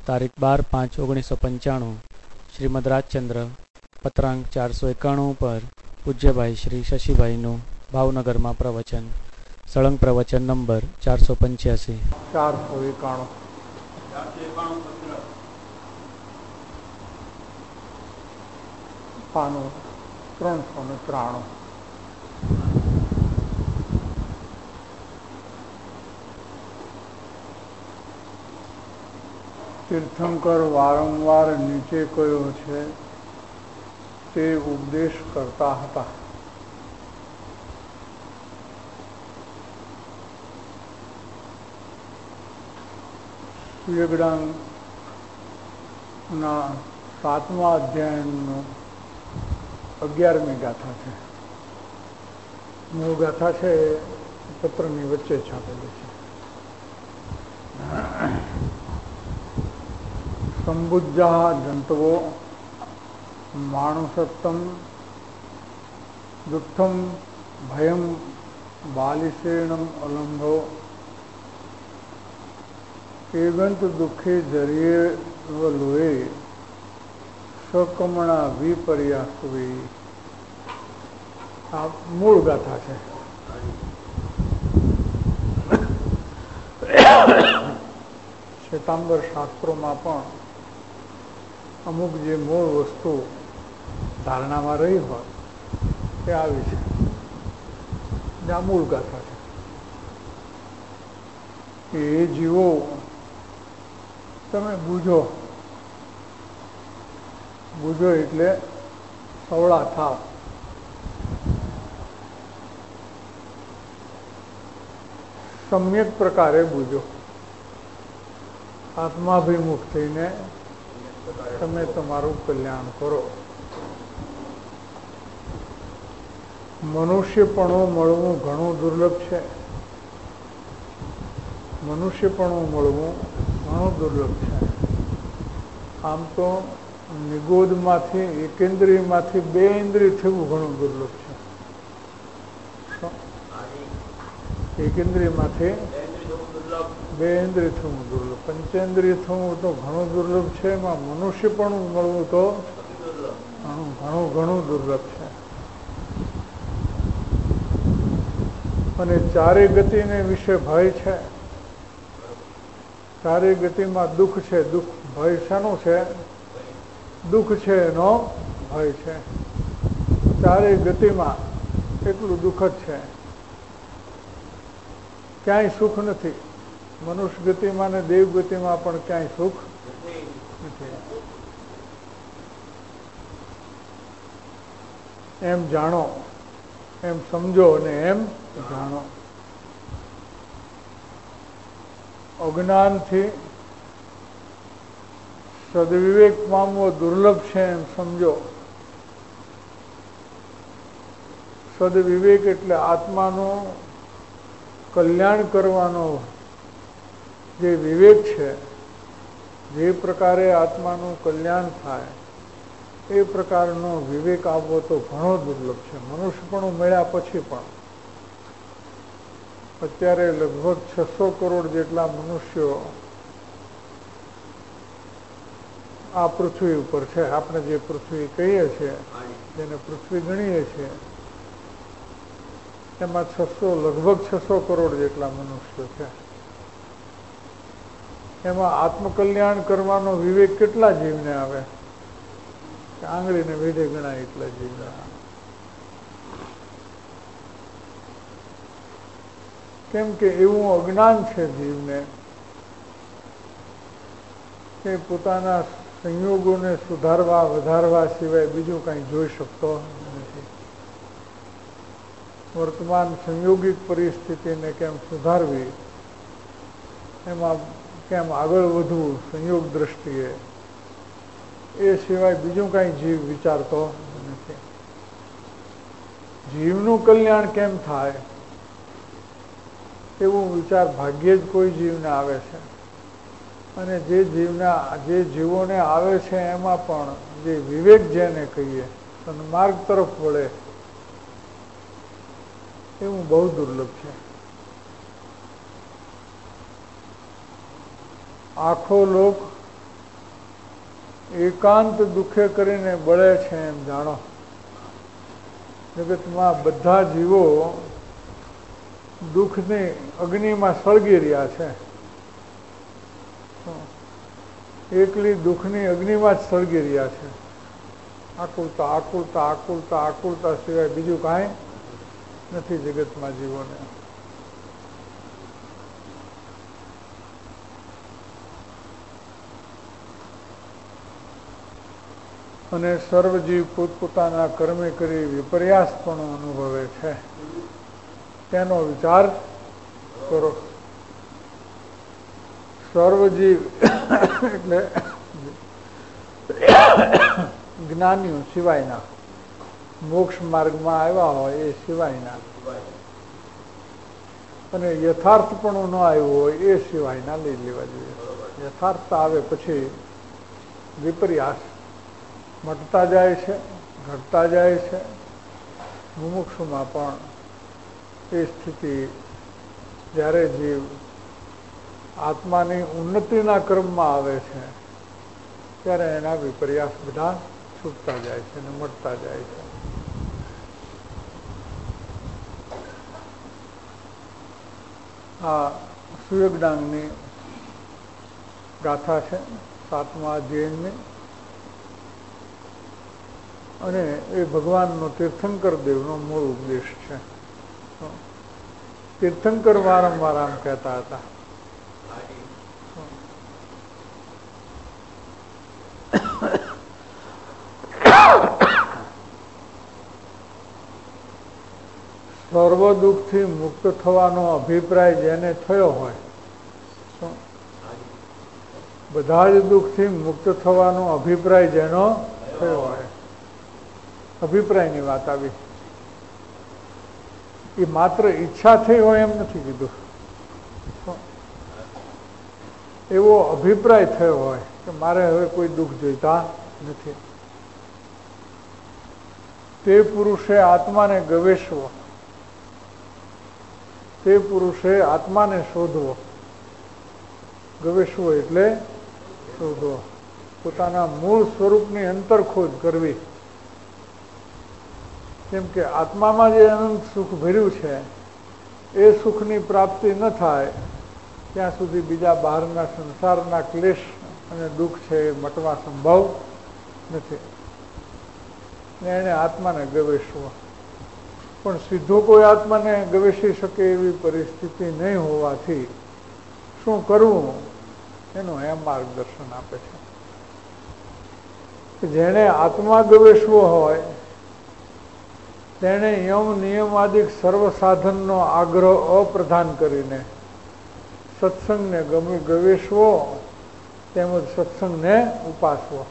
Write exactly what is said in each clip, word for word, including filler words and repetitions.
તારીખ બાર પાંચ ઓગણીસો પંચાણું શ્રીમદ રાજચંદ્ર પત્રાંક ચારસો એકાણું પર પૂજ્યભાઈ શ્રી શશીભાઈનું ભાવનગરમાં પ્રવચન. સળંગ પ્રવચન નંબર ચારસો પંચ્યાસી. ચારસો એકાણું પાનું ત્રણસો ને ત્રાણું. તીર્થંકર વારંવાર નીચે કયો છે તે ઉપદેશ કરતા હતા. સૂર્યગ્રહણના સાતમા અધ્યાયનું અગિયારમી ગાથા છે. મૂળ ગાથા છે પત્રની વચ્ચે છાપેલી છે. સંબુજ્જા જંતવો માણસત્તમ દુઃખમ ભયમ બાલિશેણમ અલંભો એગંત દુઃખે જરીએ લોહે સકમણા વિપર્યાસવે. આ મૂળ ગાથા છે. શ્વેતાંબર શાસ્ત્રોમાં પણ અમુક જે મૂળ વસ્તુ ધારણામાં રહી હોય તે આવી છે. આ મૂળ ગાથા છે. એ જીવો તમે બૂঝો, બૂঝો એટલે સવળા થાવ. સમ્યક પ્રકારે બૂঝો. આત્માભિમુખ થઈને તમે તમારું કલ્યાણ કરો. મનુષ્યપણું મળવું ઘણું દુર્લભ છે. મનુષ્યપણું મળવું ઘણું દુર્લભ છે. આમ તો નિગોદમાંથી એકેન્દ્રિયમાંથી બે ઇન્દ્રિય થવું ઘણું દુર્લભ છે. એકેન્દ્રિયમાંથી બે ઇન્દ્રિય થવું દુર્લભ. પંચેન્દ્રિય થવું તો ઘણું દુર્લભ છે. એમાં મનુષ્યપણું મળવું તો ઘણું ઘણું ઘણું દુર્લભ છે. અને ચારે ગતિને વિશે ભય છે. ચારે ગતિમાં દુઃખ છે. દુઃખ ભય શાનું છે? દુઃખ છે એનો ભય છે. ચારે ગતિમાં એટલું દુઃખ જ છે. ક્યાંય સુખ નથી. મનુષ્ય ગતિમાં ને દેવ ગતિમાં પણ ક્યાંય સુખ નથી. એમ જાણો, એમ સમજો અને એમ જાણો. અજ્ઞાનથી સદવિવેક પામવો દુર્લભ છે એમ સમજો. સદવિવેક એટલે આત્માનું કલ્યાણ કરવાનો જે વિવેક છે, જે પ્રકારે આત્માનું કલ્યાણ થાય એ પ્રકારનો વિવેક આવવો તો ઘણો દુર્લભ છે. મનુષ્યપણું મળ્યા પછી પણ અત્યારે લગભગ છસો કરોડ જેટલા મનુષ્યો આ પૃથ્વી ઉપર છે. આપણે જે પૃથ્વી કહીએ છીએ, જેને પૃથ્વી ગણીએ છીએ, એમાં છસો લગભગ છસો કરોડ જેટલા મનુષ્યો છે. એમાં આત્મકલ્યાણ કરવાનો વિવેક કેટલા જીવને આવે? આંગળીને વેઢે ગણાય એટલા જીવને આવે. કેમ કે એવું અજ્ઞાન છે જીવને કે પોતાના સંયોગોને સુધારવા વધારવા સિવાય બીજું કંઈ જોઈ શકતો નથી. વર્તમાન સંયોગિક પરિસ્થિતિને કેમ સુધારવી, એમાં કેમ આગળ વધવું સંયોગ દ્રષ્ટિએ, એ સિવાય બીજું કાંઈ જીવ વિચારતો નથી. જીવનું કલ્યાણ કેમ થાય એવું વિચાર ભાગ્યે જ કોઈ જીવને આવે છે. અને જે જીવને જે જીવોને આવે છે એમાં પણ જે વિવેક જેને કહીએ, સન્માર્ગ તરફ વળે, એવું બહુ દુર્લભ છે. આખો લોક એકાંત દુઃખે કરીને બળે છે એમ જાણો. જગતમાં બધા જીવો દુઃખની અગ્નિમાં સળગી રહ્યા છે. એકલી દુઃખની અગ્નિમાં જ સળગી રહ્યા છે. આકુલતા આકુલતા આકુલતા આકુલતા સિવાય બીજું કાંઈ નથી જગતમાં જીવોને. અને સર્વજીવ પોતપોતાના કર્મે કરી વિપર્યાસ પણ અનુભવે છે. તેનો વિચાર કરો. સર્વજીવ એટલે જ્ઞાનીઓ સિવાયના, મોક્ષ માર્ગમાં આવ્યા હોય એ સિવાયના, અને યથાર્થપણું ન આવ્યું હોય એ સિવાયના લઈ લેવા જોઈએ. યથાર્થતા આવે પછી વિપર્યાસ મટતા જાય છે, ઘટતા જાય છે. મુમુક્ષુમાં પણ એ સ્થિતિ, જ્યારે જીવ આત્માની ઉન્નતિના ક્રમમાં આવે છે ત્યારે એના વિપર્યાસ બધા છૂટતા જાય છે અને મટતા જાય છે. આ સુયોગદાનની ગાથા છે, સાતમા અધ્યાયની, અને એ ભગવાનનો તીર્થંકર દેવનો મૂળ ઉપદેશ છે. તીર્થંકર વારંવાર આમ કહેતા હતા. સર્વ દુઃખથી મુક્ત થવાનો અભિપ્રાય જેને થયો હોય, બધા જ દુઃખથી મુક્ત થવાનો અભિપ્રાય જેનો થયો હોય, અભિપ્રાયની વાત આવી. એ માત્ર ઈચ્છા થઈ હોય એમ નથી કીધું. એવો અભિપ્રાય થયો હોય કે મારે હવે કોઈ દુઃખ જોઈતા નથી, તે પુરુષે આત્માને ગવેષવો, તે પુરુષે આત્માને શોધવો. ગવેષવો એટલે શોધવો, પોતાના મૂળ સ્વરૂપની અંતરખોજ કરવી. કેમ કે આત્મામાં જે અનંત સુખ ભર્યું છે એ સુખની પ્રાપ્તિ ન થાય ત્યાં સુધી બીજા બહારના સંસારના ક્લેશ અને દુઃખ છે એ મટવા સંભવ નથી. એને આત્માને ગવેષવો. પણ સીધો કોઈ આત્માને ગવેષી શકે એવી પરિસ્થિતિ નહીં હોવાથી શું કરવું એનું એમ માર્ગદર્શન આપે છે. જેણે આત્મા ગવેષવો હોય તેણે યમ નિયમાદિક સર્વ સાધનનો આગ્રહ અપ્રધાન કરીને સત્સંગને ગમે ગવેષવો તેમજ સત્સંગને ઉપાસવો.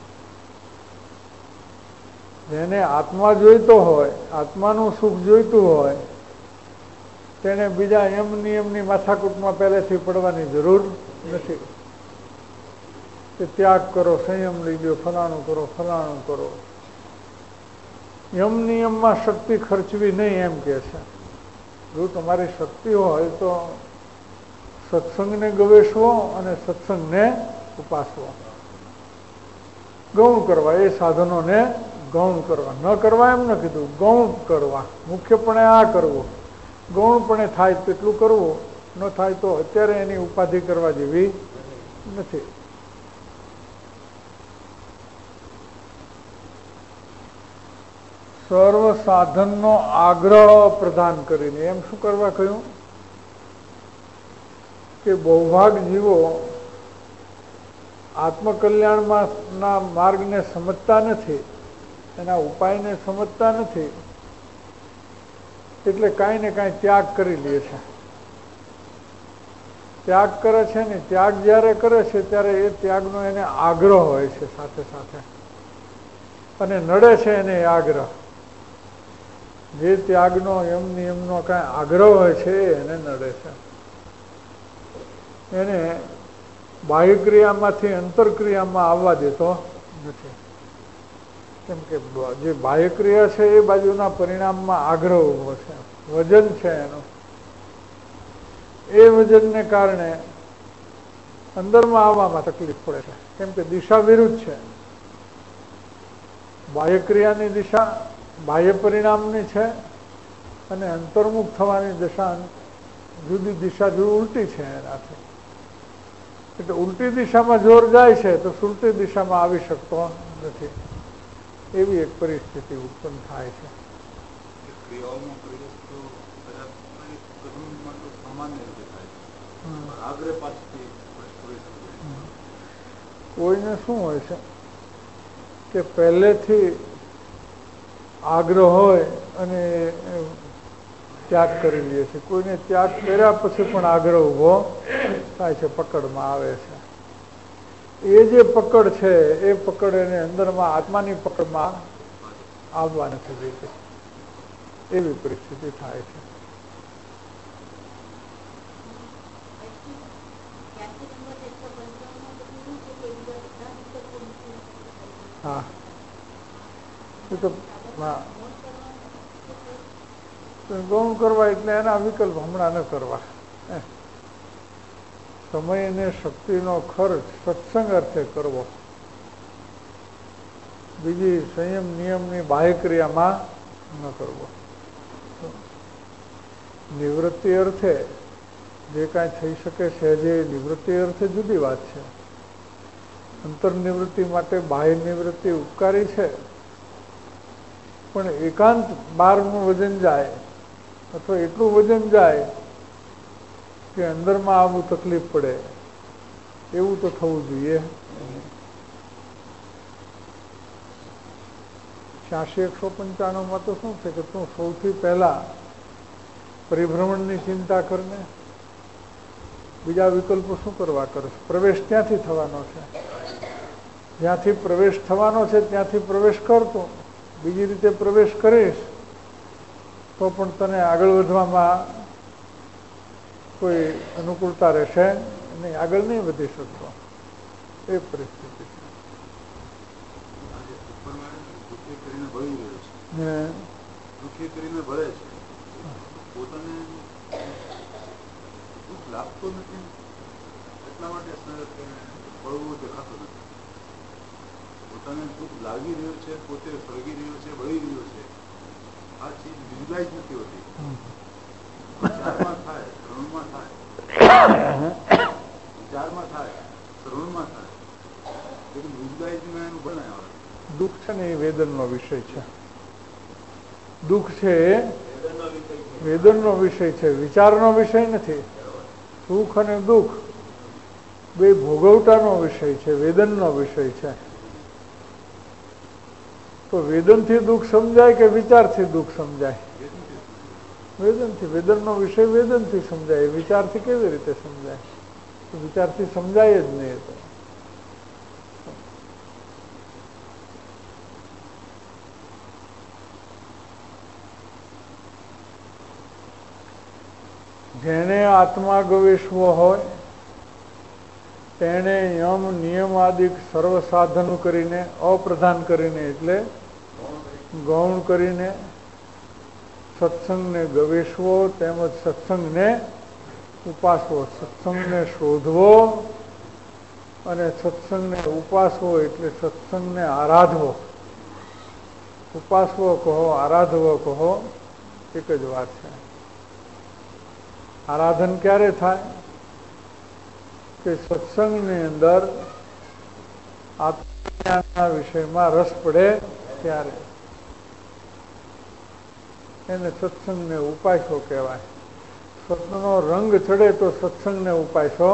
જેને આત્મા જોઈતો હોય, આત્માનું સુખ જોઈતું હોય, તેને બીજા યમ નિયમની માથાકૂટમાં પહેલેથી પડવાની જરૂર નથી. કે ત્યાગ કરો, સંયમ લઈ લો, ફલાણું કરો, ફલાણું કરો. યમ નિયમમાં શક્તિ ખર્ચવી નહીં એમ કે છે. જો તમારી શક્તિ હોય તો સત્સંગને ગવેષવો અને સત્સંગને ઉપાસવો. ગૌણ કરવા, એ સાધનોને ગૌણ કરવા. ન કરવા એમ ન કીધું, ગૌણ કરવા. મુખ્યપણે આ કરવું, ગૌણપણે થાય તેટલું કરવું, ન થાય તો અત્યારે એની ઉપાધિ કરવા જેવી નથી. સર્વ સાધનનો આગ્રહ પ્રદાન કરીને એમ શું કરવા કહ્યું કે બહુભાગ જીવો આત્મકલ્યાણમાં ના માર્ગને સમજતા નથી, એના ઉપાયને સમજતા નથી, એટલે કાંઈ ને કાંઈ ત્યાગ કરી લે છે. ત્યાગ કરે છે ને, ત્યાગ જ્યારે કરે છે ત્યારે એ ત્યાગનો એને આગ્રહ હોય છે સાથે સાથે, અને નડે છે એને આગ્રહ. જે ત્યાગનો એમ નિયમનો કાંઈ આગ્રહ હોય છે એને નડે છે. એને બાહ્ય ક્રિયામાંથી અંતરક્રિયામાં આવવા દેતો નથી. કેમ કે જે બાહ્ય ક્રિયા છે એ બાજુના પરિણામમાં આગ્રહ ઉભો છે, વજન છે એનું. એ વજનને કારણે અંદરમાં આવવામાં તકલીફ પડે છે, કેમ કે દિશા વિરુદ્ધ છે. બાહ્ય ક્રિયાની દિશા બાહ્ય પરિણામની છે અને અંતર્મુખ થવાની દિશા જુદી દિશા જો ઉલટી છે એનાથી. એટલે ઉલટી દિશામાં જોર જાય છે તો સુલટી દિશામાં આવી શકતો નથી, એવી એક પરિસ્થિતિ ઉત્પન્ન થાય છે. કોઈને શું હોય છે કે પહેલેથી આગ્રહ હોય અને ત્યાગ કરી લે છે. કોઈને ત્યાગ કર્યા પછી પણ આગ્રહ ઉભો થાય છે, પકડમાં આવે છે. એ જે પકડ છે એ પકડ એને અંદરમાં આત્માની પકડમાં આવવા નથી દેતી, એવી પરિસ્થિતિ થાય છે. હા એ તો હા ગૌણ કરવા એટલે એના વિકલ્પ હમણાં ન કરવા. સમય અને શક્તિનો ખર્ચ સત્સંગ અર્થે કરવો, બીજી સંયમ નિયમની બાહ્ય ક્રિયામાં ન કરવો. નિવૃત્તિ અર્થે જે કાંઈ થઈ શકે છે જે નિવૃત્તિ અર્થે જુદી વાત છે. અંતર્નિવૃત્તિ માટે બાહ્ય નિવૃત્તિ ઉપકારી છે, પણ એકાંત બારનું વજન જાય અથવા એટલું વજન જાય કે અંદરમાં આવવું તકલીફ પડે, એવું તો થવું જોઈએ. છ્યાસી એકસો પંચાણુંમાં તો શું છે કે તું સૌથી પહેલા પરિભ્રમણની ચિંતા કરને, બીજા વિકલ્પો શું કરવા કરશ? પ્રવેશ ત્યાંથી થવાનો છે, જ્યાંથી પ્રવેશ થવાનો છે ત્યાંથી પ્રવેશ કરતો. બીજી રીતે પ્રવેશ કરીશ તો પણ તને આગળ વધવામાં કોઈ અનુકૂળતા રહેશે નહીં, આગળ નહીં વધી શકતો, એ પરિસ્થિતિ છે. દુઃખી કરીને ભળે છે, પોતાને દુઃખ લાગતું નથી, એટલા માટે બળવું દેખાતું નથી. પોતાને દુઃખ લાગી રહ્યું છે, પોતે સળગી રહ્યો છે, બળી રહ્યો છે, આ ચીજ વિઝલાઈ જ નથી હોતી. વિચારમાં થાય, શ્રવણમાં થાય, વિચારમાં થાય, શ્રવણમાં થાય, લેકિન વિઝલાઈ જ મેં એનું ભણાય. દુઃખ છે ને એ વેદનનો વિષય છે. દુઃખ છે એ વેદનનો વિષય છે, વિચારનો વિષય નથી. સુખ અને દુઃખ બે ભોગવટાનો વિષય છે, વેદનનો વિષય છે. તો વેદનથી દુઃખ સમજાય કે વિચારથી દુઃખ સમજાય? વેદનથી. વેદનનો વિષય વેદનથી સમજાય, વિચારથી કેવી રીતે સમજાય? વિચારથી સમજાય જ નહીં. તો જેને આત્મા ગવેશવો હોય તેને યમ નિયમ આદિ સર્વ સાધન કરીને અપ્રધાન કરીને એટલે ગૌણ કરીને સત્સંગને ગવેશવો તેમજ સત્સંગને ઉપાસવો, સત્સંગને શોધવો અને સત્સંગને ઉપાસવો એટલે સત્સંગને આરાધવો. ઉપાસવો કહો, આરાધવો કહો, એક જ વાત છે. આરાધન ક્યારે થાય? કે સત્સંગની અંદર આત્મજ્ઞાનના વિષયમાં રસ પડે ત્યારે એને સત્સંગને ઉપાસો કહેવાય. સત્સંગનો રંગ ચડે તો સત્સંગને ઉપાસો.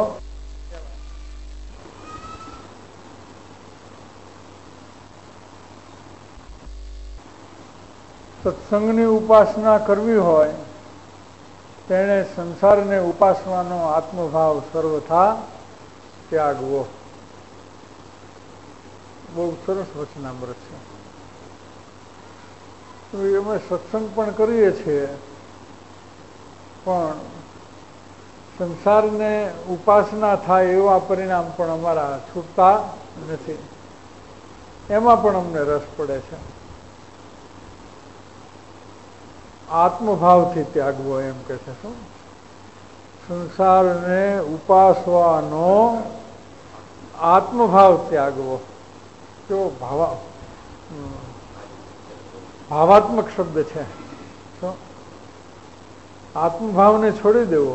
સત્સંગની ઉપાસના કરવી હોય તેણે સંસારને ઉપાસવાનો આત્મભાવ સર્વથા ત્યાગવો. બહુ સરસ વચનામૃત છે. અમે સત્સંગ પણ કરીએ છીએ પણ સંસારને ઉપાસના થાય એવા પરિણામ પણ અમારા છૂટતા નથી, એમાં પણ અમને રસ પડે છે. આત્મભાવથી ત્યાગવો એમ કે છે. શું? સંસારને ઉપાસવાનો આત્મભાવ ત્યાગવો. કેવો ભાવા ભાવાત્મક શબ્દ છે. શું? આત્મભાવને છોડી દેવો.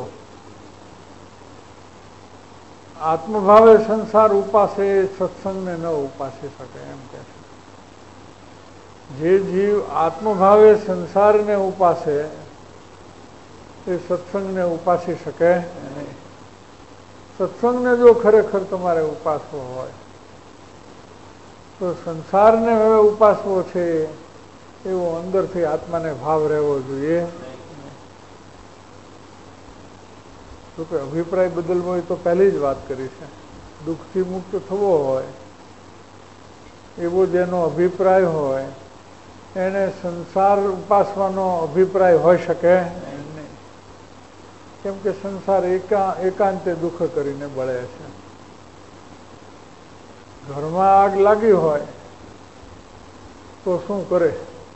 આત્મભાવે સંસાર ઉપાસે સત્સંગને ન ઉપાસી શકે એમ કે છે. જે જીવ આત્મભાવે સંસારને ઉપાસે એ સત્સંગને ઉપાસી શકે નહીં. સત્સંગને જો ખરેખર તમારે ઉપાસવો હોય તો સંસારને હવે ઉપાસવો છે એવો અંદરથી આત્માને ભાવ રહેવો જોઈએ. જો કે અભિપ્રાય બદલવો હોય તો પહેલી જ વાત કરી છે. દુઃખથી મુક્ત થવો હોય એવો જેનો અભિપ્રાય હોય એને સંસાર ઉપાસવાનો અભિપ્રાય હોઈ શકે નહીં. કેમ કે સંસાર એકા એકાંતે દુઃખ કરીને બળે છે. ઘરમાં આગ લાગી હોય તો શું કરે?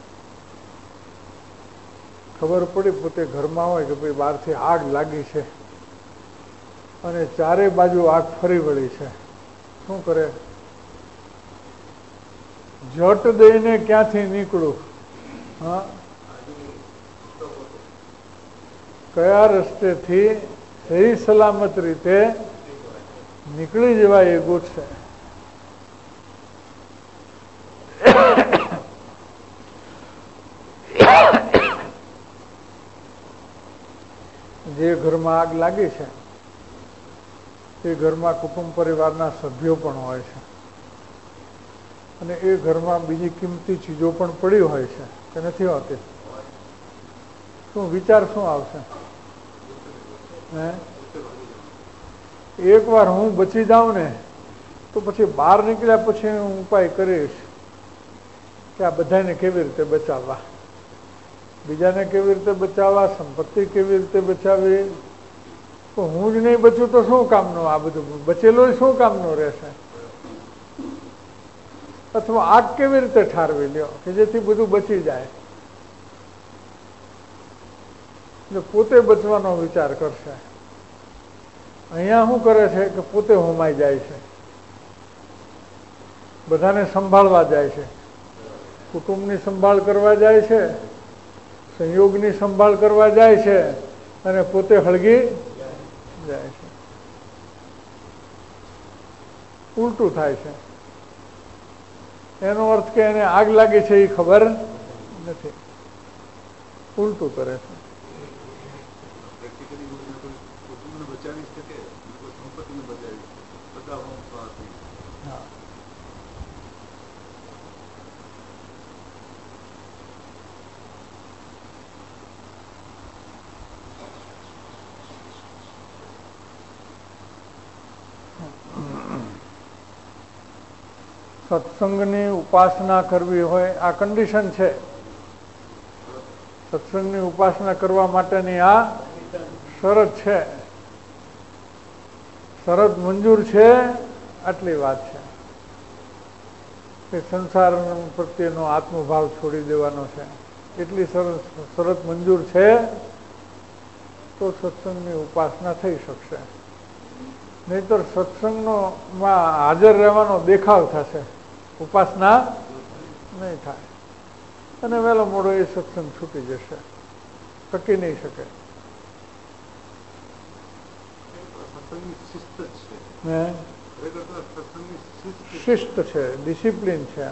ખબર પડી પોતે ઘરમાં હોય કે ભાઈ બહારથી આગ લાગી છે અને ચારે બાજુ આગ ફરી વળી છે, શું કરે? જટ દઈને ક્યાંથી નીકળું? હા, કયા રસ્તેથી સહી સલામત રીતે નીકળી જવાય એ ગોઠશે. જે ઘરમાં આગ લાગી છે એ ઘરમાં કુટુંબ પરિવારના સભ્યો પણ હોય છે અને એ ઘરમાં બીજી કિંમતી ચીજો પણ પડી હોય છે કે નથી હોતી? શું વિચાર શું આવશે? હે, એક વાર હું બચી જાઉં ને તો પછી બહાર નીકળ્યા પછી હું ઉપાય કરીશ કે આ બધાને કેવી રીતે બચાવવા, બીજાને કેવી રીતે બચાવવા, સંપત્તિ કેવી રીતે બચાવવી. તો હું જ નહીં બચું તો શું કામનું? આ બધું બચેલો શું કામનું રહેશે? અથવા આગ કેવી રીતે ઠારવી લ્યો કે જેથી બધું બચી જાય. એટલે પોતે બચવાનો વિચાર કરશે. અહીંયા શું કરે છે કે પોતે હોમાઈ જાય છે, બધાને સંભાળવા જાય છે, કુટુંબની સંભાળ કરવા જાય છે, સંયોગની સંભાળ કરવા જાય છે અને પોતે હળગી જાય છે. ઉલટું થાય છે. એનો અર્થ કે એને આગ લાગી છે એ ખબર નથી, ઉલટું કરે છે. સત્સંગની ઉપાસના કરવી હોય આ કન્ડિશન છે. સત્સંગની ઉપાસના કરવા માટેની આ શરત છે. શરત મંજૂર છે આટલી વાત છે કે સંસાર પ્રત્યેનો આત્મભાવ છોડી દેવાનો છે. એટલી શરત શરત મંજૂર છે તો સત્સંગની ઉપાસના થઈ શકશે. નહીતર સત્સંગનો માં હાજર રહેવાનો દેખાવ થશે, ઉપાસના નહીં થાય અને વહેલો મોડો એ સત્સંગ છૂટી જશે, ટકી નહીં શકે. શિસ્ત છે, ડિસિપ્લિન છે.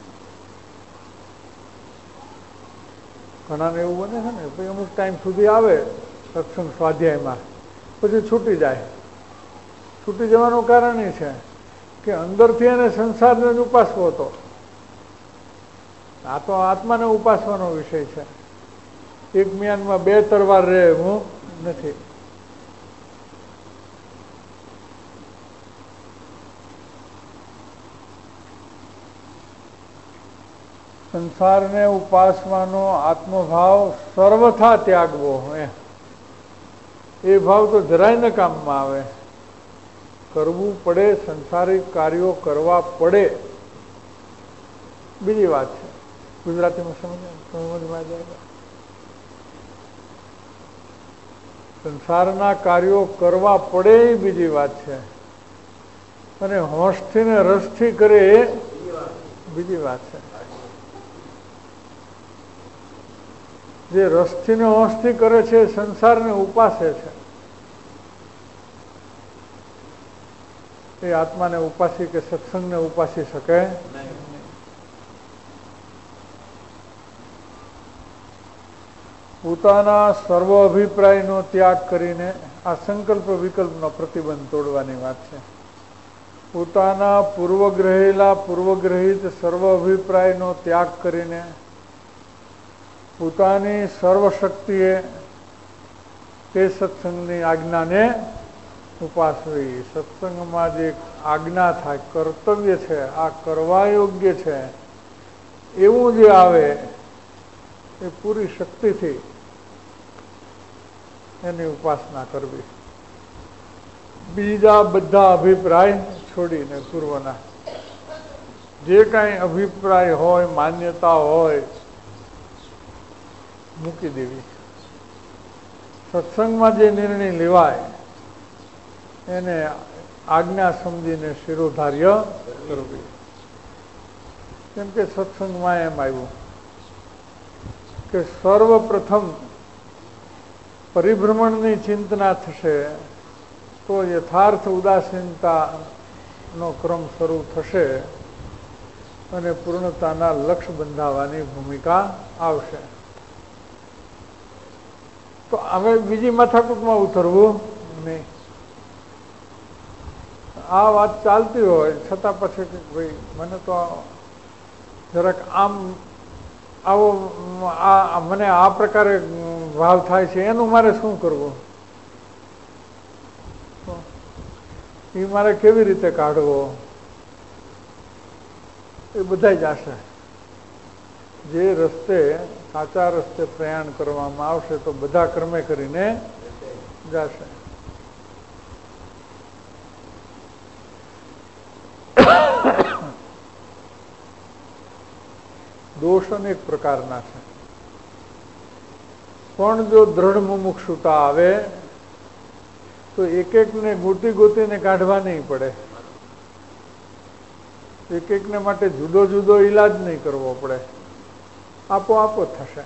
ઘણાને એવું બને છે ને ભાઈ અમુક ટાઈમ સુધી આવે સત્સંગ સ્વાધ્યાયમાં પછી છૂટી જાય. છૂટી જવાનું કારણ એ છે કે અંદરથી એને સંસારને જ ઉપાસવો હતો. આ તો આત્માને ઉપાસવાનો વિષય છે. એક મ્યાનમાં બે તરવાર રહે હું નથી. સંસારને ઉપાસવાનો આત્મભાવ સર્વથા ત્યાગવો. એ ભાવ તો જરાય ન કામમાં આવે. કરવું પડે, સંસારિક કાર્યો કરવા પડે, બીજી વાત છે. ગુજરાતીમાં સમજમાં જાય. સંસારના કાર્યો કરવા પડે એ બીજી વાત છે. અને હોંશથી ને રસથી કરે એ બીજી વાત છે. જે રસથી ને હોંશથી કરે છે એ સંસારને ઉપાસે છે. એ આત્માને ઉપાસી કે સત્સંગને ઉપાસી શકે નહીં. પોતાના સર્વ અભિપ્રાયનો ત્યાગ કરીને આ સંકલ્પ વિકલ્પનો પ્રતિબંધ તોડવાની વાત છે. પોતાના પૂર્વગ્રહેલા પૂર્વગ્રહિત સર્વ અભિપ્રાયનો ત્યાગ કરીને પોતાની સર્વશક્તિએ તે સત્સંગની આજ્ઞાને ઉપાસવી. સત્સંગમાં જે આજ્ઞા થાય, કર્તવ્ય છે, આ કરવા યોગ્ય છે એવું જે આવે એ પૂરી શક્તિથી એની ઉપાસના કરવી. બીજા બધા અભિપ્રાય છોડીને પૂર્વના જે કાંઈ અભિપ્રાય હોય, માન્યતા હોય, મૂકી દેવી. સત્સંગમાં જે નિર્ણય લેવાય એને આજ્ઞા સમજીને શિરોધાર્ય કરવી. કેમ કે સત્સંગમાં એમ આવ્યું કે સર્વપ્રથમ પરિભ્રમણની ચિંતના થશે તો યથાર્થ ઉદાસીનતાનો ક્રમ શરૂ થશે અને પૂર્ણતાના લક્ષ્ય બંધાવવાની ભૂમિકા આવશે. તો હવે બીજી માથાકૂટમાં ઉતરવું નહીં. આ વાત ચાલતી હોય છતાં પછી કે ભાઈ મને તો જરાક આમ આવો આ મને આ પ્રકારે ભાવ થાય છે, એનું મારે શું કરવું? એ મારે કેવી રીતે કાઢવો? એ બધા જ આશે. જે રસ્તે સાચા રસ્તે પ્રયાણ કરવામાં આવશે તો બધા ક્રમે કરીને જશે. દોષ અનેક પ્રકારના છે, પણ જો દ્રઢ મુમુક્ષુતા આવે તો એક એકને ગોતી ગોતીને કાઢવા નહીં પડે. એક એકને માટે જુદો જુદો ઈલાજ નહીં કરવો પડે, આપોઆપો થશે.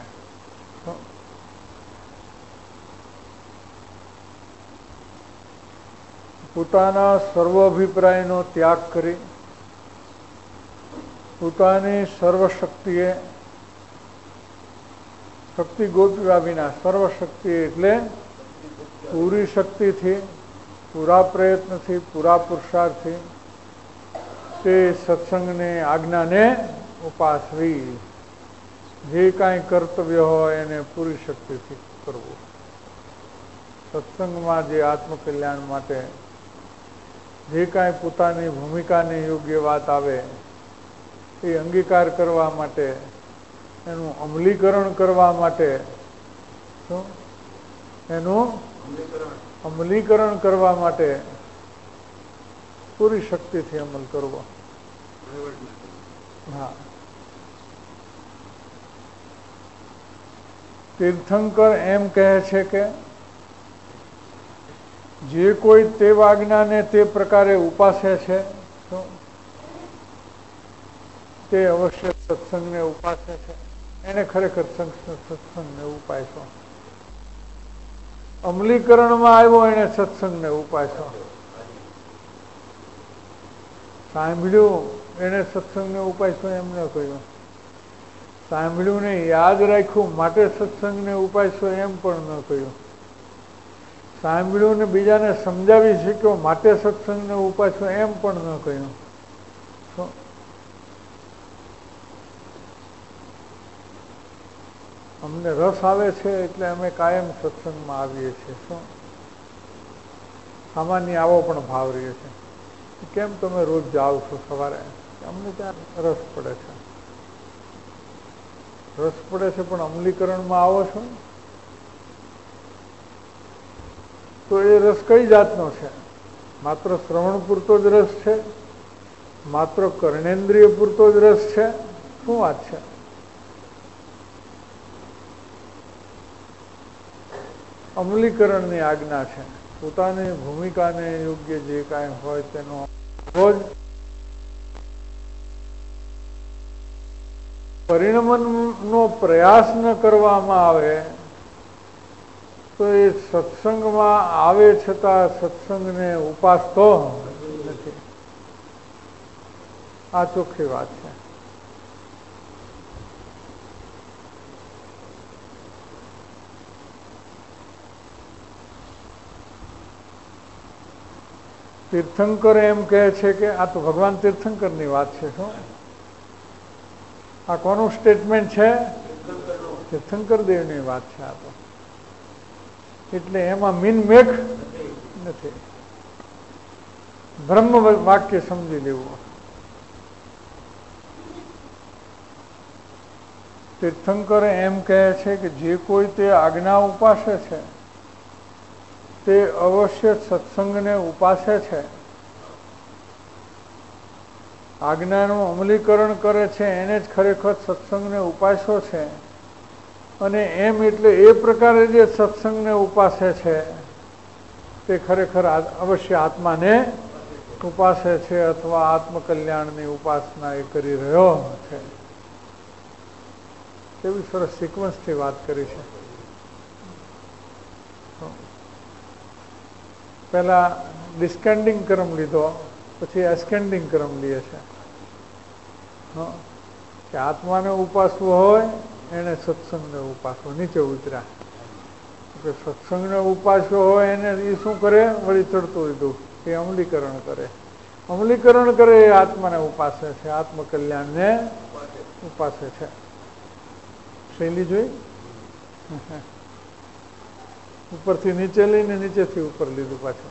પોતાના સર્વ અભિપ્રાયનો ત્યાગ કરી પોતાની સર્વશક્તિએ શક્તિ ગોતવ્યા વિના, સર્વશક્તિ એટલે પૂરી શક્તિથી, પૂરા પ્રયત્નથી, પૂરા પુરુષાર્થથી તે સત્સંગની આજ્ઞાને ઉપાસવી. જે કાંઈ કર્તવ્ય હોય એને પૂરી શક્તિથી કરવું. સત્સંગમાં જે આત્મકલ્યાણ માટે જે કાંઈ પોતાની ભૂમિકાની યોગ્ય વાત આવે એ અંગીકાર કરવા માટે, એનું અમલીકરણ કરવા માટે, શું એનું અમલીકરણ કરવા માટે પૂરી શક્તિથી અમલ કરવો. હા, તીર્થંકર એમ કહે છે કે જે કોઈ તે આજ્ઞાને તે પ્રકારે ઉપાસે છે તે અવશ્ય સત્સંગને ઉપાસે છે. એને ખરેખર સત્સંગને ઉપાસો. અમલીકરણમાં આવ્યો એને સત્સંગને ઉપાસો. સાંભળ્યું એને સત્સંગને ઉપાસો એમ ન કહ્યું. સાંભળ્યું ને યાદ રાખ્યું માટે સત્સંગને ઉપાસો એમ પણ ન કહ્યું. સાંભળ્યું ને બીજાને સમજાવી શક્યો માટે સત્સંગને ઉપાસો એમ પણ ન કહ્યું. અમને રસ આવે છે એટલે અમે કાયમ સત્સંગમાં આવીએ છીએ. શું સામાન્ય આવો પણ ભાવ રહે છે. કેમ તમે રોજ જાઓ છો સવારે? અમને ત્યાં રસ પડે છે. રસ પડે છે પણ અમલીકરણમાં આવો છો તો એ રસ કઈ જાતનો છે? માત્ર શ્રવણ પૂરતો જ રસ છે? માત્ર કર્ણેન્દ્રિય પૂરતો જ રસ છે? શું વાત છે? અમલીકરણની આજ્ઞા છે. પોતાની ભૂમિકાને યોગ્ય જે કાંઈ હોય તેનો રોજ પરિણમનનો પ્રયાસ ન કરવામાં આવે તો એ સત્સંગમાં આવે છતાં સત્સંગને ઉપાસતો નથી. આ ચોખ્ખી વાત છે. તીર્થંકર એમ કહે છે કે આ તો ભગવાન તીર્થંકરની વાત છે. શું આ કોનું સ્ટેટમેન્ટ છે? તીર્થંકર દેવની વાત છે. આ તો એટલે એમાં મીન મેઘ નથી. બ્રહ્મ વાક્ય સમજી લેવું. તીર્થંકર એમ કહે છે કે જે કોઈ તે આજ્ઞા ઉપાસે છે તે અવશ્ય સત્સંગને ઉપાસે છે. આજ્ઞાનું અમલીકરણ કરે છે એને જ ખરેખર સત્સંગને ઉપાસ્યો છે. અને એમ એટલે એ પ્રકારે જે સત્સંગને ઉપાસે છે તે ખરેખર અવશ્ય આત્માને ઉપાસે છે અથવા આત્મકલ્યાણની ઉપાસના એ કરી રહ્યો છે. કેવી સરસ સિક્વન્સથી વાત કરી છે. પહેલા ડિસ્કેન્ડિંગ ક્રમ લીધો, પછી એસ્કેન્ડિંગ ક્રમ લે છે કે આત્માને ઉપાસવું હોય એને સત્સંગને ઉપાસવો. નીચે ઉતર્યા કે સત્સંગને ઉપાસ્યો હોય એને એ શું કરે? વળી ચડતું લીધું એ અમલીકરણ કરે. અમલીકરણ કરે એ આત્માને ઉપાસે છે, આત્મકલ્યાણને ઉપાસે છે. શૈલી જોઈ? ઉપરથી નીચે લઈને નીચેથી ઉપર લીધું પાછું.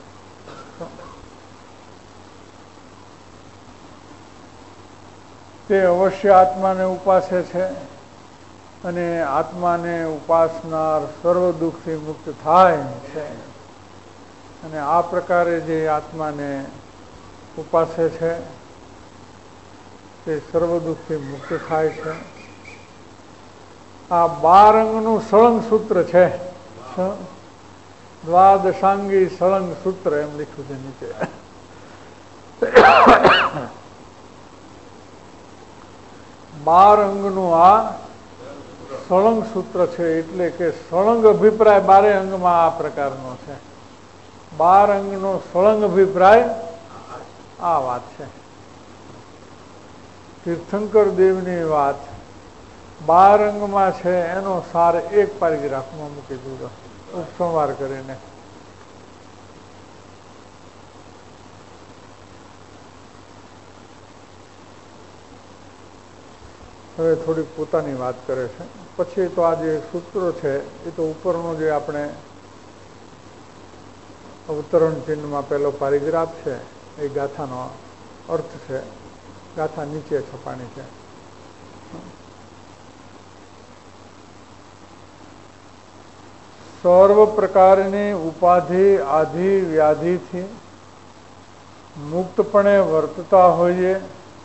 તે અવશ્ય આત્માને ઉપાસે છે અને આત્માને ઉપાસનાર સર્વ દુઃખથી મુક્ત થાય છે. અને આ પ્રકારે જે આત્માને ઉપાસે છે તે સર્વ દુઃખથી મુક્ત થાય છે. આ બાર અંગનું સળંગ સૂત્ર છે. દ્વાદશાંગી સળંગ સૂત્ર એમ લખ્યું છે નીચે. બાર અંગનું આ સળંગ સૂત્ર છે. એટલે કે સળંગ અભિપ્રાય બારે અંગમાં આ પ્રકારનો છે. બાર અંગનો સળંગ અભિપ્રાય આ વાત છે. તીર્થંકર દેવની વાત બાર અંગમાં છે એનો સાર એક પેરેગ્રાફમાં મૂકી દીધો ઉપસંહાર કરીને. હવે થોડીક પોતાની વાત કરે છે. પછી તો આ જે સૂત્રો છે એ તો ઉપરનો જે આપણે અવતરણ ચિહ્નમાં પહેલો પેરેગ્રાફ છે એ ગાથાનો અર્થ છે. ગાથા નીચે છપાણી છે. સર્વ પ્રકારની ઉપાધિ આધિ વ્યાધિથી મુક્તપણે વર્તતા હોઈએ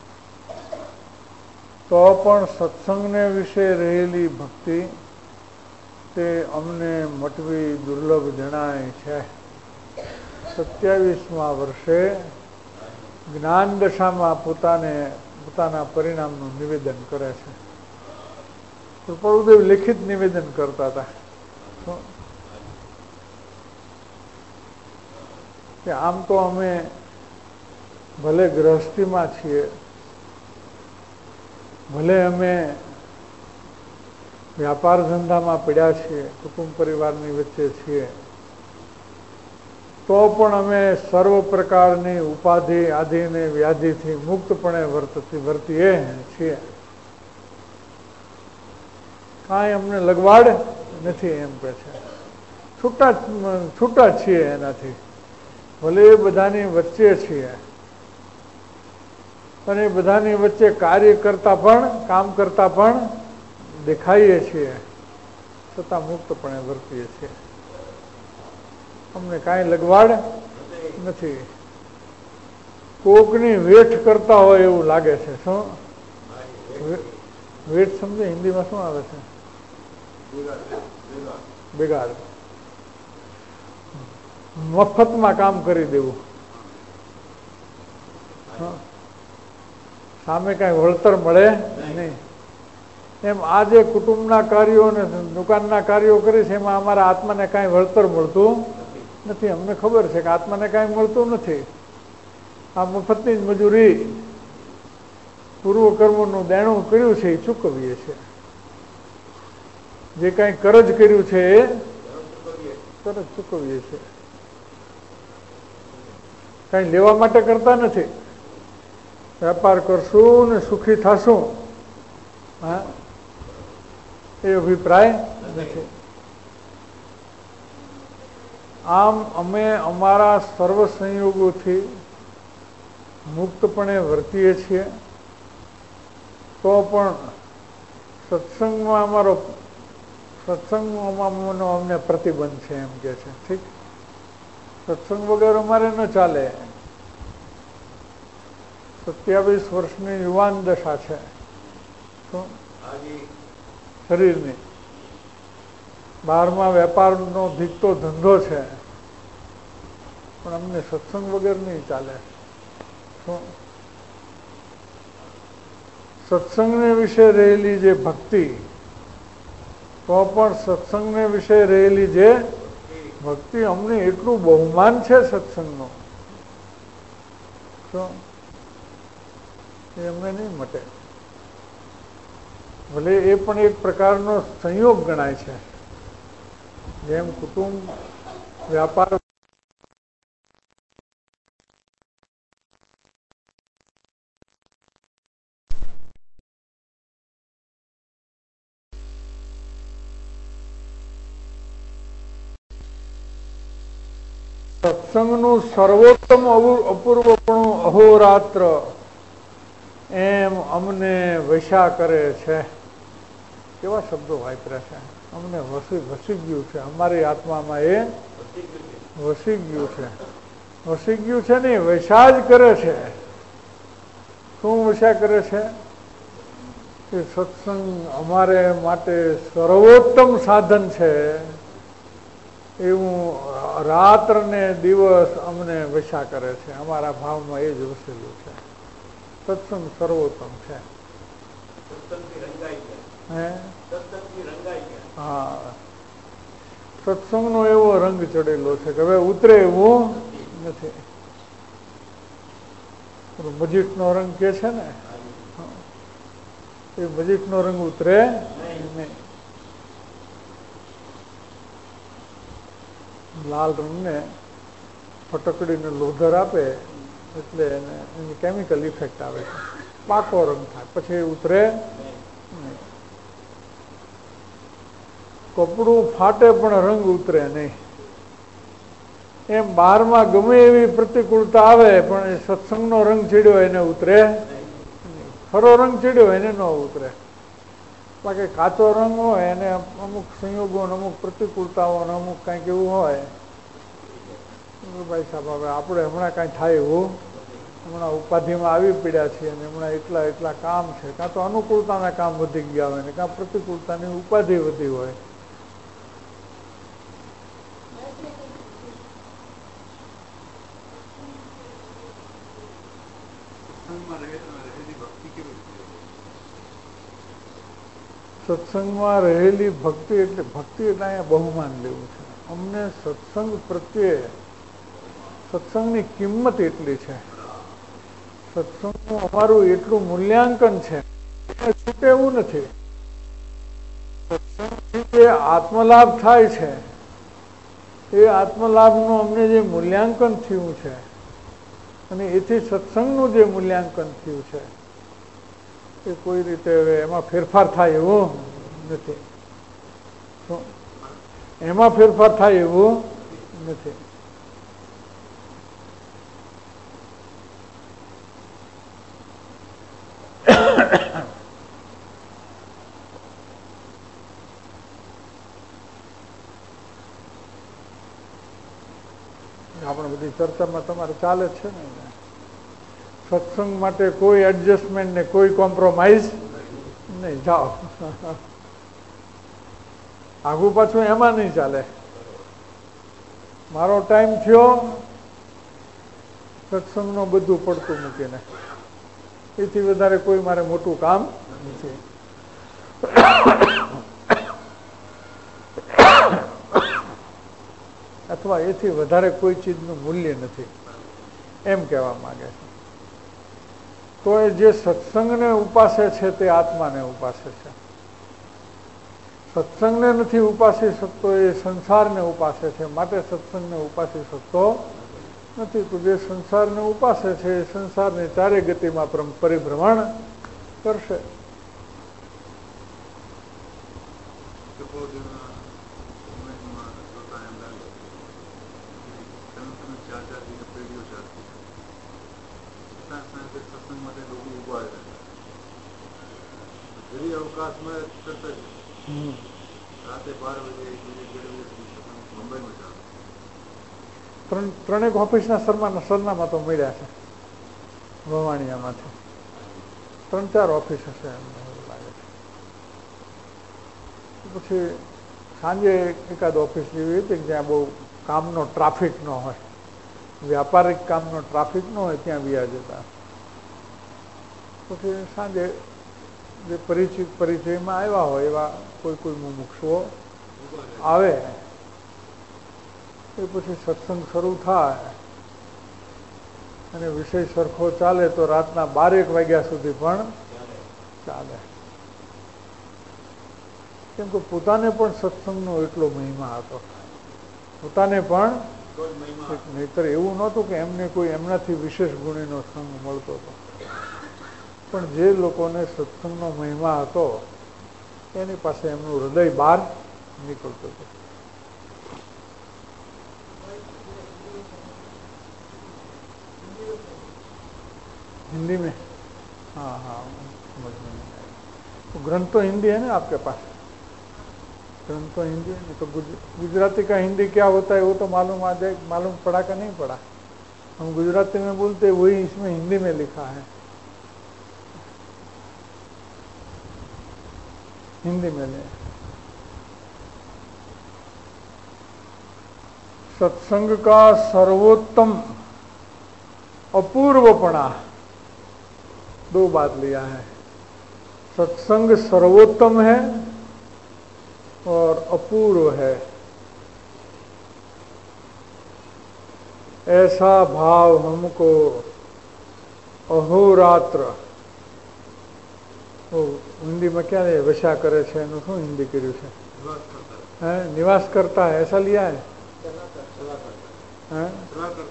તો પણ સત્સંગને વિશે રહેલી ભક્તિ તે અમને મટવી દુર્લભ જણાય છે. સત્યાવીસમા વર્ષે જ્ઞાન દશામાં પોતાને પોતાના પરિણામનું નિવેદન કરે છે. પ્રભુદેવ લિખિત નિવેદન કરતા હતા કે આમ તો અમે ભલે ગૃહસ્થીમાં છીએ, ભલે અમે વ્યાપાર ધંધામાં પડ્યા છીએ, કુટુંબ પરિવારની વચ્ચે છીએ, તો પણ અમે સર્વ પ્રકારની ઉપાધિ આદિને વ્યાધિથી મુક્તપણે વર્તતી વર્તીએ છીએ. કાંઈ અમને લગવાડ નથી એમ કે છે. છૂટા છૂટા છીએ એનાથી. ભલે એ બધાની વચ્ચે છીએ અને બધાની વચ્ચે કાર્ય કરતા પણ કામ કરતા પણ દેખાઈએ છીએ, છતાં મુક્તપણે વર્તીએ છીએ. અમને કાંઈ લગવાડ નથી. કોકની વેઠ કરતા હોય એવું લાગે છે. શું વેઠ સમજે? હિન્દીમાં શું આવે છે? બિગાડ. મફતમાં કામ કરી દેવું. સામે કાંઈ વળતર મળે નહીં. એમ આ જે કુટુંબના કાર્યો અને દુકાનના કાર્યો કરે છે એમાં અમારા આત્માને કાંઈ વળતર મળતું નથી. અમને ખબર છે કે આત્માને કાંઈ મળતું નથી. આ મફતની જ મજૂરી પૂર્વ કર્મનું દેણું કર્યું છે એ ચૂકવીએ છીએ. જે કાંઈ કરજ કર્યું છે એ કરજ ચૂકવીએ છીએ. કાંઈ લેવા માટે કરતા નથી. વેપાર કરશું ને સુખી થશું હા એ અભિપ્રાય નથી. આમ અમે અમારા સર્વ સંયોગોથી મુક્તપણે વર્તીએ છીએ. તો પણ સત્સંગમાં અમારો સત્સંગમાં અમને પ્રતિબંધ છે એમ કે છે. ઠીક, સત્સંગ વગર અમારે ન ચાલે. સત્યાવીસ વર્ષની યુવાન દશા છે શરીરની. બહારમાં વેપારનો ધીકતો ધંધો છે પણ અમને સત્સંગ વગર નહીં ચાલે. સત્સંગને વિશે રહેલી જે ભક્તિ, તો પણ સત્સંગને વિશે રહેલી જે ભક્તિ અમને એટલું બહુમાન છે સત્સંગનું તો એ અમને નહીં મટે. ભલે એ પણ એક પ્રકારનો સંયોગ ગણાય છે. જેમ કુટુંબ વ્યાપાર સત્સંગનું સર્વોત્તમ અપૂર્વપણું અહોરાત્ર એમ અમને વશા કરે છે. કેવા શબ્દો વાપર્યા છે. અમને વસી વસી ગયું છે. અમારી આત્મામાં એ વસી ગયું છે. વસી ગયું છે ને વશા જ કરે છે. શું વશા કરે છે? કે સત્સંગ અમારે માટે સર્વોત્તમ સાધન છે એવું રાત્ર ને દિવસ અમને વશા કરે છે. અમારા ભાવમાં એ જ વસેલું છે. સત્સંગ સર્વોત્તમ છે. હા, સત્સંગનો એવો રંગ ચડેલો છે કે હવે ઉતરે એવું નથી. મજીઠનો રંગ કે છે ને એ મજીઠનો રંગ ઉતરે નહીં. લાલ રંગને ફટકડીને લોધર આપે એટલે એને એની કેમિકલ ઇફેક્ટ આવે છે. પાકો રંગ થાય પછી ઉતરે નહીં. કપડું ફાટે પણ રંગ ઉતરે નહીં. એમ બહારમાં ગમે એવી પ્રતિકૂળતા આવે પણ એ સત્સંગનો રંગ ચડ્યો એને ઉતરે નહીં. ખરો રંગ ચડ્યો એને ન ઉતરે. બાકી કાચો રંગ હોય એને અમુક સંયોગો અમુક પ્રતિકૂળતાઓ અમુક કંઈક એવું હોય ભાઈ સાહેબ હવે આપણે હમણાં કાંઈ થાય એવું હમણાં ઉપાધિમાં આવી પડ્યા છીએ અને હમણાં એટલા એટલા કામ છે. કાં તો અનુકૂળતાના કામ વધી ગયા હોય ને કાં પ્રતિકૂળતાની ઉપાધિ વધી હોય. સત્સંગમાં રહેલી ભક્તિ એટલે ભક્તિ એટલે અહીંયા બહુમાન લેવું છે. અમને સત્સંગ પ્રત્યે સત્સંગની કિંમત એટલી છે. સત્સંગનું અમારું એટલું મૂલ્યાંકન છે છૂટે એવું નથી. સત્સંગથી જે આત્મલાભ થાય છે એ આત્મલાભનું અમને જે મૂલ્યાંકન થયું છે અને એથી સત્સંગનું જે મૂલ્યાંકન થયું છે એ કોઈ રીતે હવે એમાં ફેરફાર થાય એવું નથી. એમાં ફેરફાર થાય એવું નથી. આપણે બધી ચર્ચામાં તમારે ચાલે જ છે ને. સત્સંગ માટે કોઈ એડજસ્ટમેન્ટ ને કોઈ કોમ્પ્રોમાઇઝ નહીં. જાઓ આગું પાછું એમાં નહીં ચાલે. મારો ટાઈમ થયો સત્સંગનું બધું પડતું મૂકીને. એથી વધારે કોઈ મારે મોટું કામ નથી. અથવા એથી વધારે કોઈ ચીજનું મૂલ્ય નથી એમ કહેવા માંગે છે. તો એ જે સત્સંગને ઉપાસે છે તે આત્માને ઉપાસે છે. સત્સંગને નથી ઉપાસી શકતો એ સંસારને ઉપાસે છે, માટે સત્સંગને ઉપાસી શકતો નથી. તો જે સંસારને ઉપાસે છે એ સંસારની ચારે ગતિમાં પરિભ્રમણ કરશે. અવકાશમાં રાતે બાર વાગે મુંબઈમાં ચાલે. ત્રણ ત્રણેક ઓફિસના સરનામા સરનામા તો મળ્યા છે વવાણિયામાંથી. ત્રણ ચાર ઓફિસ હશે એમ લાગે છે. પછી સાંજે એકાદ ઓફિસ જેવી હતી જ્યાં બહુ કામનો ટ્રાફિક ન હોય, વ્યાપારિક કામનો ટ્રાફિક ન હોય, ત્યાં વ્યા જતા. પછી સાંજે જે પરિચિત પરિચયમાં આવ્યા હોય એવા કોઈ કોઈ મુમુક્ષુઓ આવે એ પછી સત્સંગ શરૂ થાય અને વિષય સરખો ચાલે તો રાતના બારેક વાગ્યા સુધી પણ ચાલે. કેમ કે પોતાને પણ સત્સંગનો એટલો મહિમા હતો, પોતાને પણ. નહીતર એવું નહોતું કે એમને કોઈ એમનાથી વિશેષ ગુણીનો સંગ મળતો હતો. પણ જે લોકોને સત્સંગનો મહિમા હતો એની પાસે એમનું હૃદય બહાર નીકળતું હતું. हिंदी में हाँ हाँ समझ में नहीं आया. तो ग्रंथ तो हिंदी है ना आपके पास? ग्रंथ तो हिंदी है. तो गुजराती का हिंदी क्या होता है वो तो मालूम आ जाए. मालूम पड़ा का नहीं पड़ा? हम गुजराती में बोलते वही इसमें हिंदी में लिखा है. हिंदी में ले. सत्संग का सर्वोत्तम अपूर्वपणा दो बात लिया है. सत्संग सर्वोत्तम है और अपूर्व है. ऐसा भाव हमको अहोरात्र, वो हिंदी में क्या है वशा करे छे एनु शू हिंदी कर्યું છે? है निवास करता है. ऐसा लिया है. हैं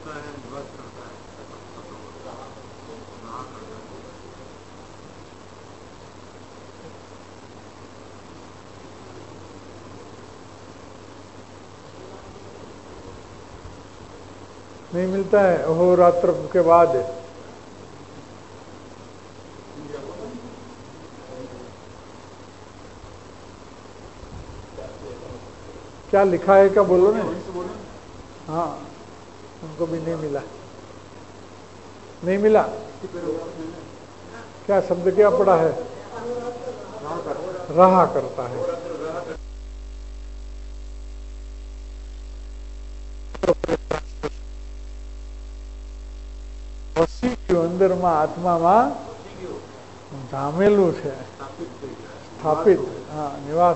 नहीं मिलता है अहोरात्र के बाद. क्या लिखा है क्या बोलो ना. हाँ उनको भी नहीं मिला. नहीं मिला. क्या शब्द क्या पड़ा है? रहा करता है. વસી ગયું અંદરમાં આત્મામાં જામેલું છે, સ્થાપિત. हाँ निवास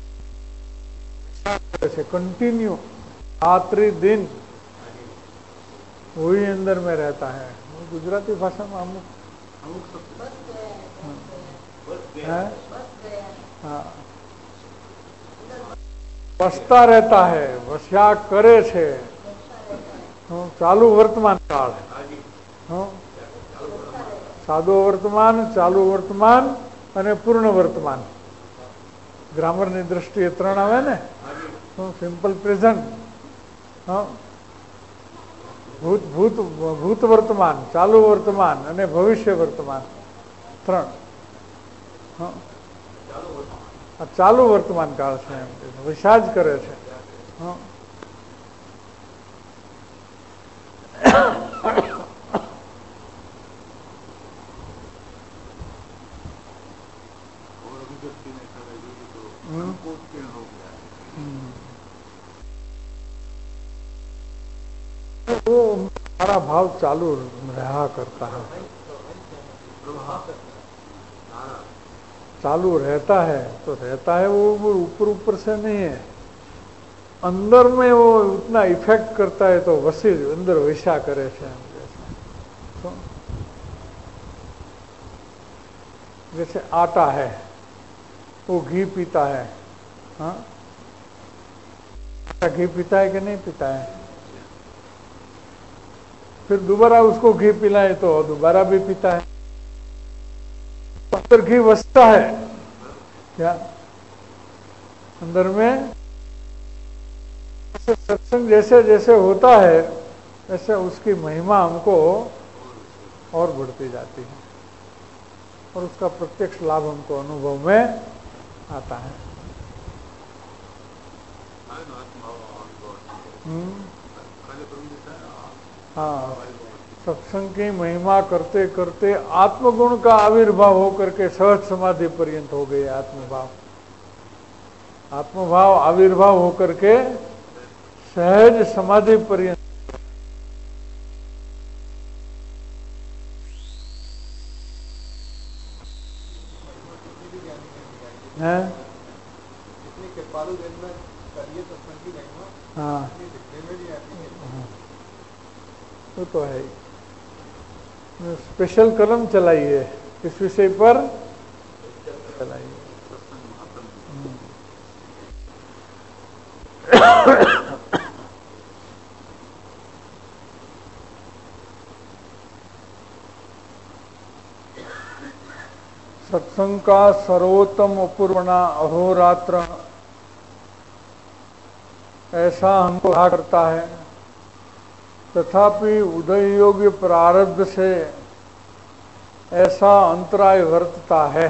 છે कंटिन्यू रात्रि दिन वही अंदर में रहता है. गुजराती भाषा में अमुक है. हाँ बसता रहता है, वस्या करे छे. चालू वर्तमान काल. सादो वर्तमान, चालू वर्तमान અને પૂર્ણ વર્તમાન. ગ્રામરની દ્રષ્ટિએ ત્રણ આવે ને. સિમ્પલ પ્રેઝન્ટ, ભૂત ભૂત ભૂત વર્તમાન, ચાલુ વર્તમાન અને ભવિષ્ય વર્તમાન. ત્રણ. આ ચાલુ વર્તમાન કાળ છે એમ વિષા જ કરે છે. वो सारा भाव चालू रहा करता है, चालू रहता है तो रहता है, वो ऊपर ऊपर से नहीं है, अंदर में वो उतना इफेक्ट करता है तो वसी अंदर वैसा करे છે तो जैसे आटा है, वो घी पीता है, हाँ घी पीता है कि नहीं पीता है, फिर दोबारा उसको घी पिलाए तो दोबारा भी पीता है, अंदर घी बसता है क्या अंदर में। सत्संग जैसे जैसे होता है वैसे उसकी महिमा हमको और बढ़ती जाती है और उसका प्रत्यक्ष लाभ हमको अनुभव में आता है। हम्म हाँ, सत्संग की महिमा करते करते आत्मगुण का आविर्भाव होकर के सहज समाधि पर्यंत हो गए। आत्मभाव आत्मभाव आविर्भाव होकर के सहज समाधि पर्यंत है। हाँ वो तो है, स्पेशल कलम चलाइए, इस विषय पर चलाइए। सत्संग का सर्वोत्तम अपूर्वना अहोरात्र ऐसा हमको कहा करता है, तथापि उदय योग्य प्रारब्ध से ऐसा अंतराय वर्तता है।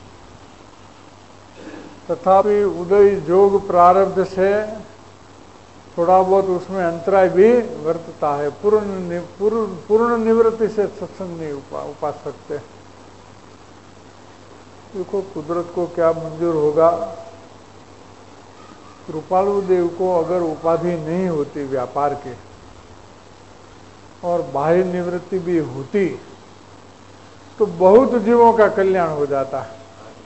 तथापि उदय योग प्रारब्ध से थोड़ा बहुत उसमें अंतराय भी वर्तता है। पूर्ण पूर्ण पूर्ण निवृत्ति से सत्संग नहीं उपा, उपा सकते। देखो कुदरत को क्या मंजूर होगा। कृपालु देव को अगर उपाधि नहीं होती व्यापार के और बाह्य निवृत्ति भी होती तो बहुत जीवों का कल्याण हो जाता है।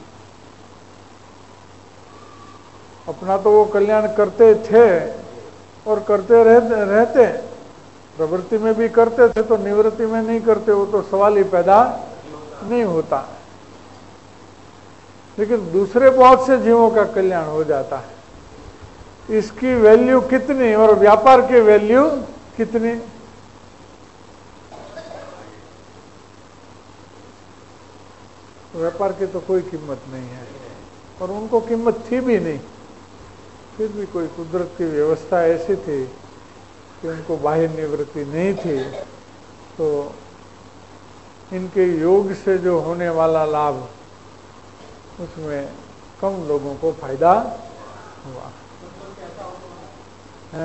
अपना तो वो कल्याण करते थे और करते रहते रहते प्रवृत्ति में भी करते थे, तो निवृत्ति में नहीं करते, वो तो सवाल ही पैदा नहीं होता। लेकिन दूसरे बहुत से जीवों का कल्याण हो जाता है। इसकी वैल्यू कितनी और व्यापार की वैल्यू कितनी। व्यापार की तो कोई कीमत नहीं है और उनको कीमत थी भी नहीं, फिर भी कोई कुदरत की व्यवस्था ऐसी थी कि उनको बाह्य निवृत्ति नहीं थी, तो इनके योग से जो होने वाला लाभ उसमें कम लोगों को फायदा हुआ है।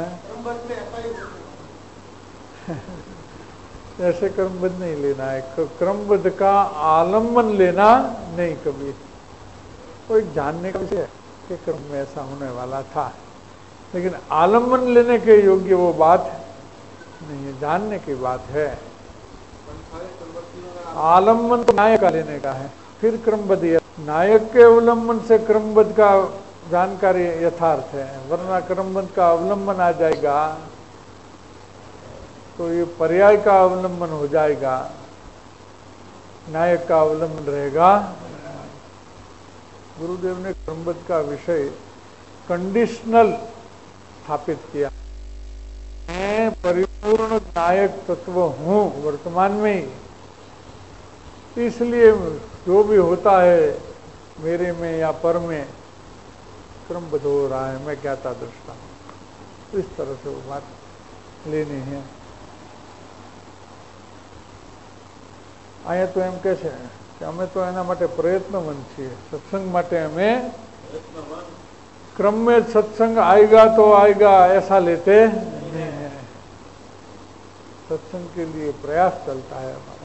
ऐसे क्रमबद्ध नहीं लेना है, क्रमबद्ध का आलम्बन लेना नहीं कभी। कोई जानने का विषय है कि क्रम में ऐसा होने वाला था, लेकिन आलम्बन लेने के योग्य वो बात नहीं है, जानने की बात है। आलम्बन तो नायक का लेने का है, फिर क्रमबद्ध। नायक के अवलंबन से क्रमबद्ध का जानकारी यथार्थ है, वरना क्रमबद्ध का अवलंबन आ जाएगा तो ये पर्याय का अवलंबन हो जाएगा, नायक का अवलंबन रहेगा। गुरुदेव ने क्रमबद्ध का विषय कंडीशनल स्थापित किया। मैं परिपूर्ण नायक तत्व हूं वर्तमान में ही, इसलिए जो भी होता है मेरे में या पर में क्रमबद्ध हो रहा है, मैं ज्ञाता दृष्टा हूं। इस तरह से वो बात लेनी है। અહીંયા તો એમ કહે છે કે અમે તો એના માટે પ્રયત્નવંત છીએ, સત્સંગ માટે અમે क्रम में सत्संग आएगा तो आएगा ऐसा लेते नहीं है। सत्संग के लिए प्रयास चलता है हमारा।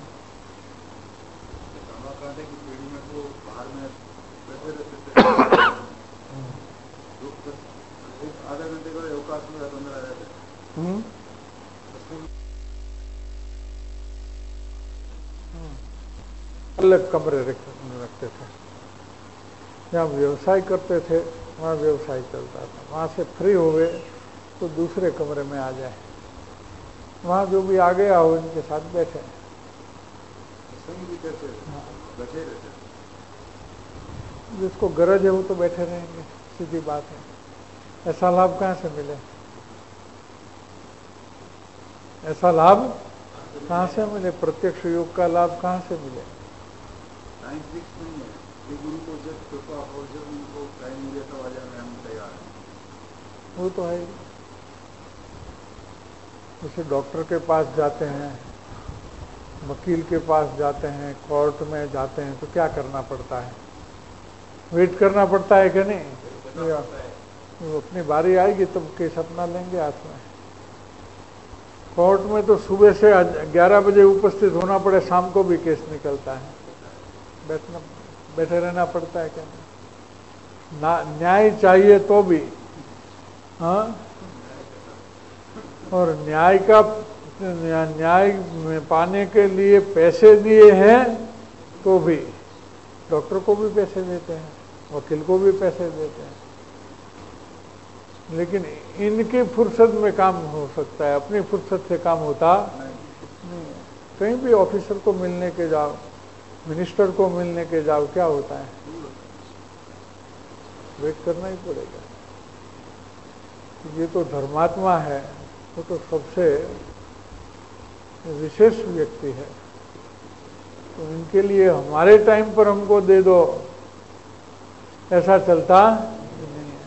अलग कमरे रखते थे। जहाँ व्यवसाय करते थे वहाँ व्यवसाय चलता था, वहाँ से फ्री हो गए तो दूसरे कमरे में आ जाए, वहाँ जो भी आ गया हो इनके साथ बैठे। बैठे रहते, जिसको गरज है वो तो बैठे रहेंगे, सीधी बात है। ऐसा लाभ कहाँ से मिले? ऐसा लाभ कहाँ से मिले? प्रत्यक्ष योग का लाभ कहाँ से मिले? टाइम फिक्स नहीं है, ये गुरु को जब कृपा हो, जब उनको टाइम मिले तो आ जाने हम तैयार हैं। वो तो है। जैसे डॉक्टर के पास जाते हैं, वकील के पास जाते हैं, कोर्ट में जाते हैं तो क्या करना पड़ता है? वेट करना पड़ता है कि नहीं? वो अपनी बारी आएगी तब तो केस अपना लेंगे हाथ में। कोर्ट में तो सुबह से ग्यारह बजे उपस्थित होना पड़े, शाम को भी केस निकलता है, बैठना बैठे रहना पड़ता है क्या नहीं? ना न्याय चाहिए तो भी, हाँ, और न्याय का न्याय में पाने के लिए पैसे दिए हैं तो भी डॉक्टर को भी पैसे देते हैं, वकील को भी पैसे देते हैं, लेकिन इनकी फुर्सत में काम हो सकता है, अपनी फुर्सत से काम होता नहीं। कहीं भी ऑफिसर को मिलने के जाओ, मिनिस्टर को मिलने के जाओ, क्या होता है? वेट करना ही पड़ेगा। ये तो धर्मात्मा है, वो तो सबसे विशेष व्यक्ति है, तो इनके लिए हमारे टाइम पर हमको दे दो, ऐसा चलता नहीं है।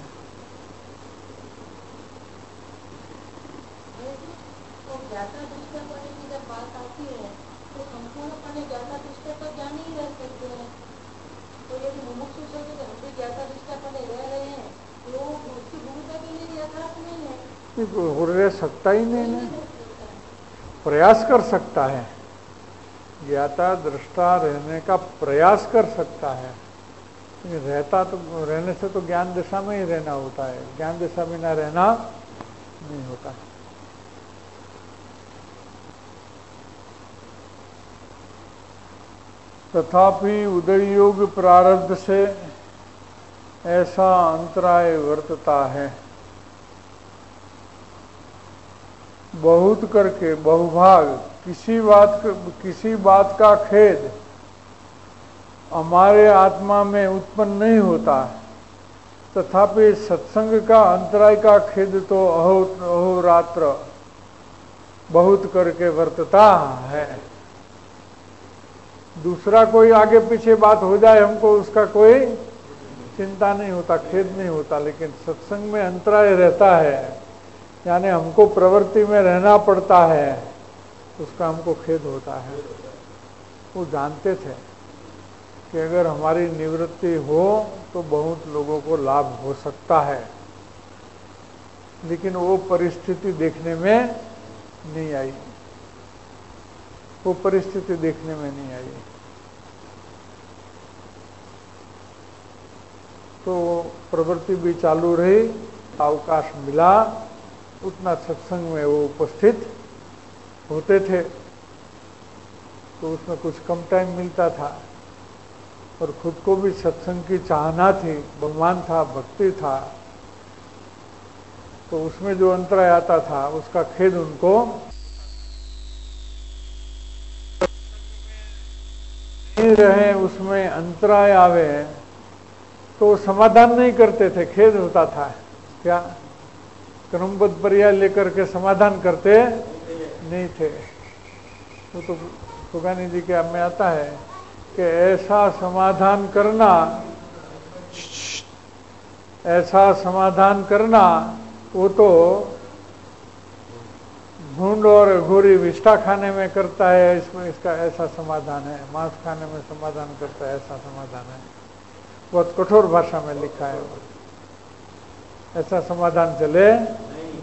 तो ज्ञाता दृष्टा पने की जब बात आती है तो संपूर्ण पने ज्ञाता दृष्टा तो ज्ञान ही रह सकते हैं। तो यदि मुमुक्षु सोचे कि हम भी ज्ञाता दृष्टा पने रह रहे हैं तो उसकी भूमिका के लिए यथार्थ नहीं है, हो रह सकता ही नहीं है, प्रयास कर सकता है, ज्ञाता दृष्टा रहने का प्रयास कर सकता है, रहता तो रहने से तो ज्ञान दिशा में ही रहना होता है, ज्ञान दिशा में ना रहना नहीं होता है। तथापि उदय योग प्रारब्ध से ऐसा अंतराय वर्तता है, बहुत करके बहुभाग किसी बात किसी बात का खेद हमारे आत्मा में उत्पन्न नहीं होता, तथापि सत्संग का अंतराय का खेद तो अहो अहोरात्र बहुत करके वर्तता है। दूसरा कोई आगे पीछे बात हो जाए हमको उसका कोई चिंता नहीं होता, खेद नहीं होता, लेकिन सत्संग में अंतराय रहता है, यानी हमको प्रवृत्ति में रहना पड़ता है, उसका हमको खेद होता है। वो जानते थे कि अगर हमारी निवृत्ति हो तो बहुत लोगों को लाभ हो सकता है, लेकिन वो परिस्थिति देखने में नहीं आई, वो परिस्थिति देखने में नहीं आई। तो प्रवृत्ति भी चालू रही, अवकाश मिला, उतना सत्संग में वो उपस्थित होते थे, तो उसमें कुछ कम टाइम मिलता था, और खुद को भी सत्संग की चाहना थी, बहुमान था, भक्ति था, तो उसमें जो अंतराय आता था उसका खेद उनको नहीं रहे, उसमें अंतराय आवे तो समाधान नहीं करते थे, खेद होता था। क्या क्रमबद्ध पर्याय लेकर के समाधान करते नहीं थे। वो तो सुगानी जी के में आता है कि ऐसा समाधान करना, ऐसा समाधान करना वो तो भूंड और घोरी विष्ठा खाने में करता है, इसमें इसका ऐसा समाधान है, मांस खाने में समाधान करता है, ऐसा समाधान है। बहुत कठोर भाषा में लिखा है, ऐसा समाधान चले नहीं।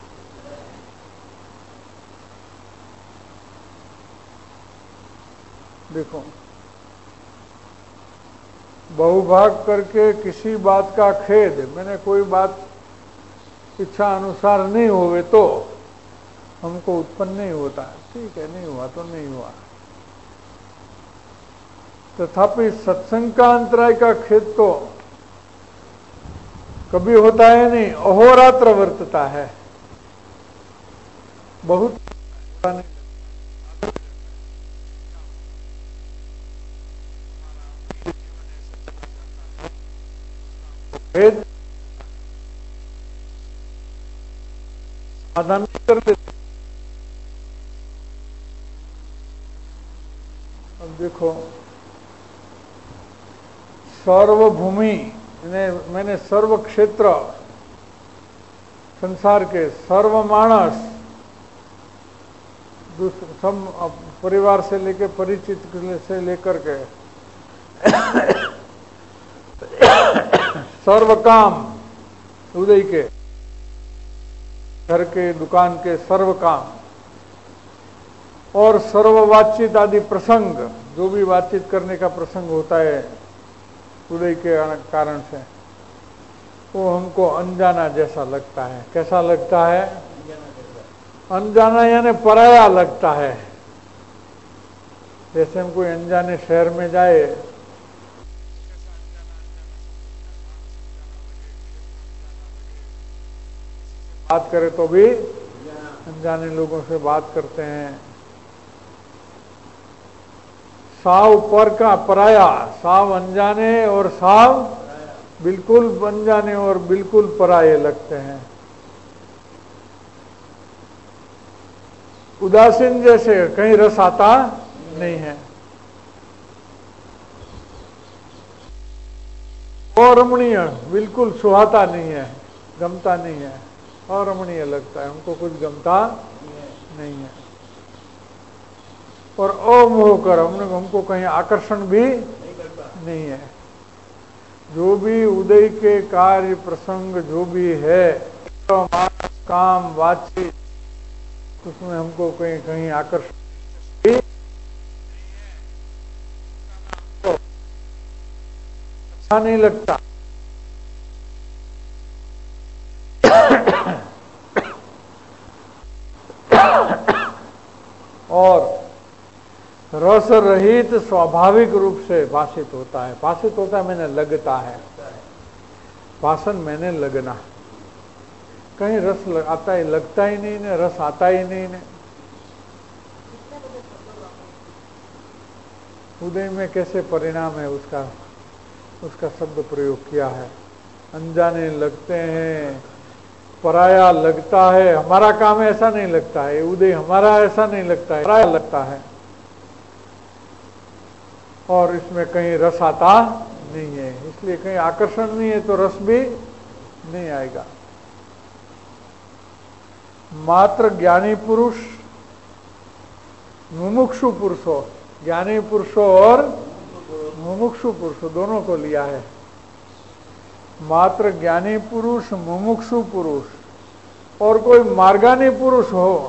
देखो, बहुभाग करके किसी बात का खेद, मैंने कोई बात इच्छा अनुसार नहीं होवे तो हमको उत्पन्न नहीं होता, ठीक है, नहीं हुआ तो नहीं हुआ, तथापि सत्संग का अंतराय का खेद तो कभी होता है नहीं, अहोरात्र वर्तता है। बहुत भेद समाधान कर देते। अब देखो, सर्वभूमि ने मैंने सर्व क्षेत्र, संसार के सर्व मानस, सब परिवार से लेकर परिचित से लेकर के सर्व काम, उदय के, घर के, दुकान के सर्व काम, और सर्व बातचीत आदि प्रसंग, जो भी बातचीत करने का प्रसंग होता है उदय के कारण से, वो हमको अनजाना जैसा लगता है। कैसा लगता है? अनजाना यानी पराया लगता है। जैसे हम कोई अनजाने शहर में जाए, बात करे तो भी अनजाने लोगों से बात करते हैं। साव पर का पराया, साव अनजाने और साव बिल्कुल अनजाने और बिल्कुल पराये लगते हैं। उदासीन जैसे कहीं रस आता नहीं है। अरमणीय बिल्कुल सुहाता नहीं है, गमता नहीं है, अरमणीय लगता है, हमको कुछ गमता नहीं है। और अमोहकर, हमने हमको कहीं आकर्षण भी नहीं है। जो भी उदय के कार्य प्रसंग जो भी है, काम बातचीत, उसमें हमको कहीं कहीं आकर्षण भी अच्छा नहीं लगता। और रस रहित स्वाभाविक रूप से भाषित होता है। भाषित होता है मैंने लगता है, भाषण मैंने लगना, कहीं रस लग, आता ही लगता ही नहीं ने, रस आता ही नहीं ने। उदय में कैसे परिणाम है उसका, उसका शब्द प्रयोग किया है। अनजाने लगते हैं, पराया लगता है, हमारा काम ऐसा नहीं लगता है, उदय हमारा ऐसा नहीं लगता है, पराया लगता है। और इसमें कहीं रस आता नहीं है, इसलिए कहीं आकर्षण नहीं है तो रस भी नहीं आएगा। मात्र ज्ञानी पुरुष, मुमुक्षु पुरुषों, ज्ञानी पुरुषों और मुमुक्षु पुरुषों दोनों को लिया है। मात्र ज्ञानी पुरुष, मुमुक्षु पुरुष, और कोई मार्गानी पुरुष हो,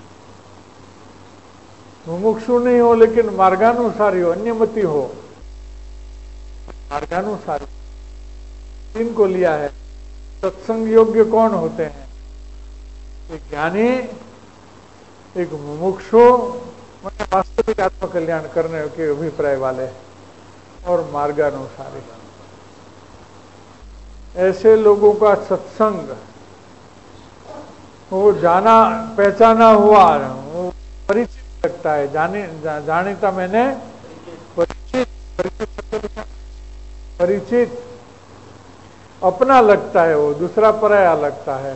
मुमुक्षु नहीं हो लेकिन मार्गानुसारी हो, अन्यमति हो, मार्गानुसारी, इनको लिया है। सत्संग योग्य कौन होते हैं? एक ज्ञानी, एक मुमुक्षु, मतलब वास्तविक आत्मकल्याण करने के अभिप्राय वाले, और मार्गानुसारी। ऐसे लोगों का सत्संग, वो जाना पहचाना हुआ, वो परिचित लगता है। जाने जा, जानीता मैंने परिचित, परिचित परिचित अपना लगता है, वो दूसरा पराया लगता है,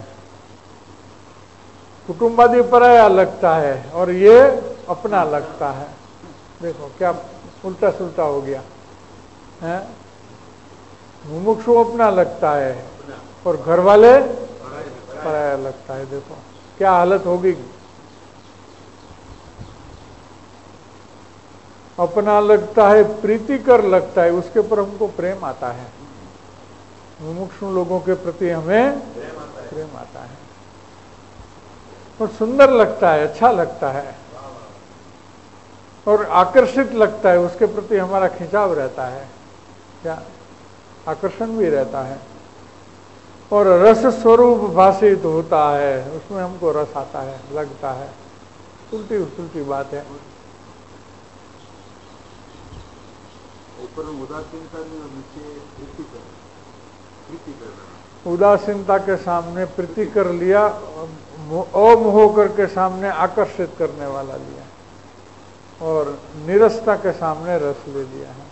कुटुंबादि पराया लगता है, और ये अपना लगता है। देखो क्या उल्टा सुल्टा हो गया है। मुमुक्षु अपना लगता है और घर वाले पराया लगता है। देखो क्या हालत होगी। अपना लगता है, प्रीतिकर लगता है, उसके ऊपर हमको प्रेम आता है। मुमुक्षु लोगों के प्रति हमें प्रेम आता है, और सुंदर लगता है, अच्छा लगता है, और आकर्षित लगता है, उसके प्रति हमारा खिंचाव रहता है, क्या आकर्षण भी रहता है। और रस स्वरूप भाषित होता है, उसमें हमको रस आता है, लगता है। उल्टी उल्टी बात है। ऊपर उदासीनता नहीं और नीचे प्रीति कर प्रीति कर रहा। उदासीनता के सामने प्रीति कर लिया, अमोह करके सामने आकर्षित करने वाला लिया, और निरसता के सामने रस ले लिया है।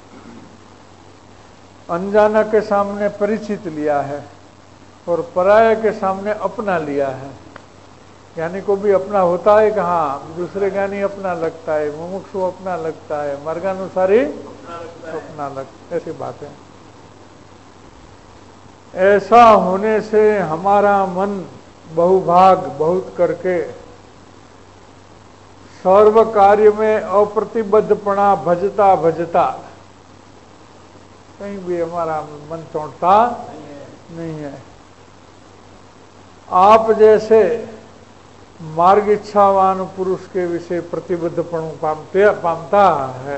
अनजाना के सामने परिचित लिया है, और पराया के सामने अपना लिया है। ज्ञानी को भी अपना होता है कहाँ, दूसरे ज्ञानी अपना लगता है, मुमुक्षु अपना लगता है, मार्गानुसारी अपना लगता, ऐसी बात है। ऐसा होने से हमारा मन बहुभाग बहुत करके सर्व कार्य में अप्रतिबद्धपना भजता भजता कहीं भी हमारा मन चौंटता नहीं है। आप जैसे मार्ग इच्छावान पुरुष के विषय प्रतिबद्धपण पामते पामता है,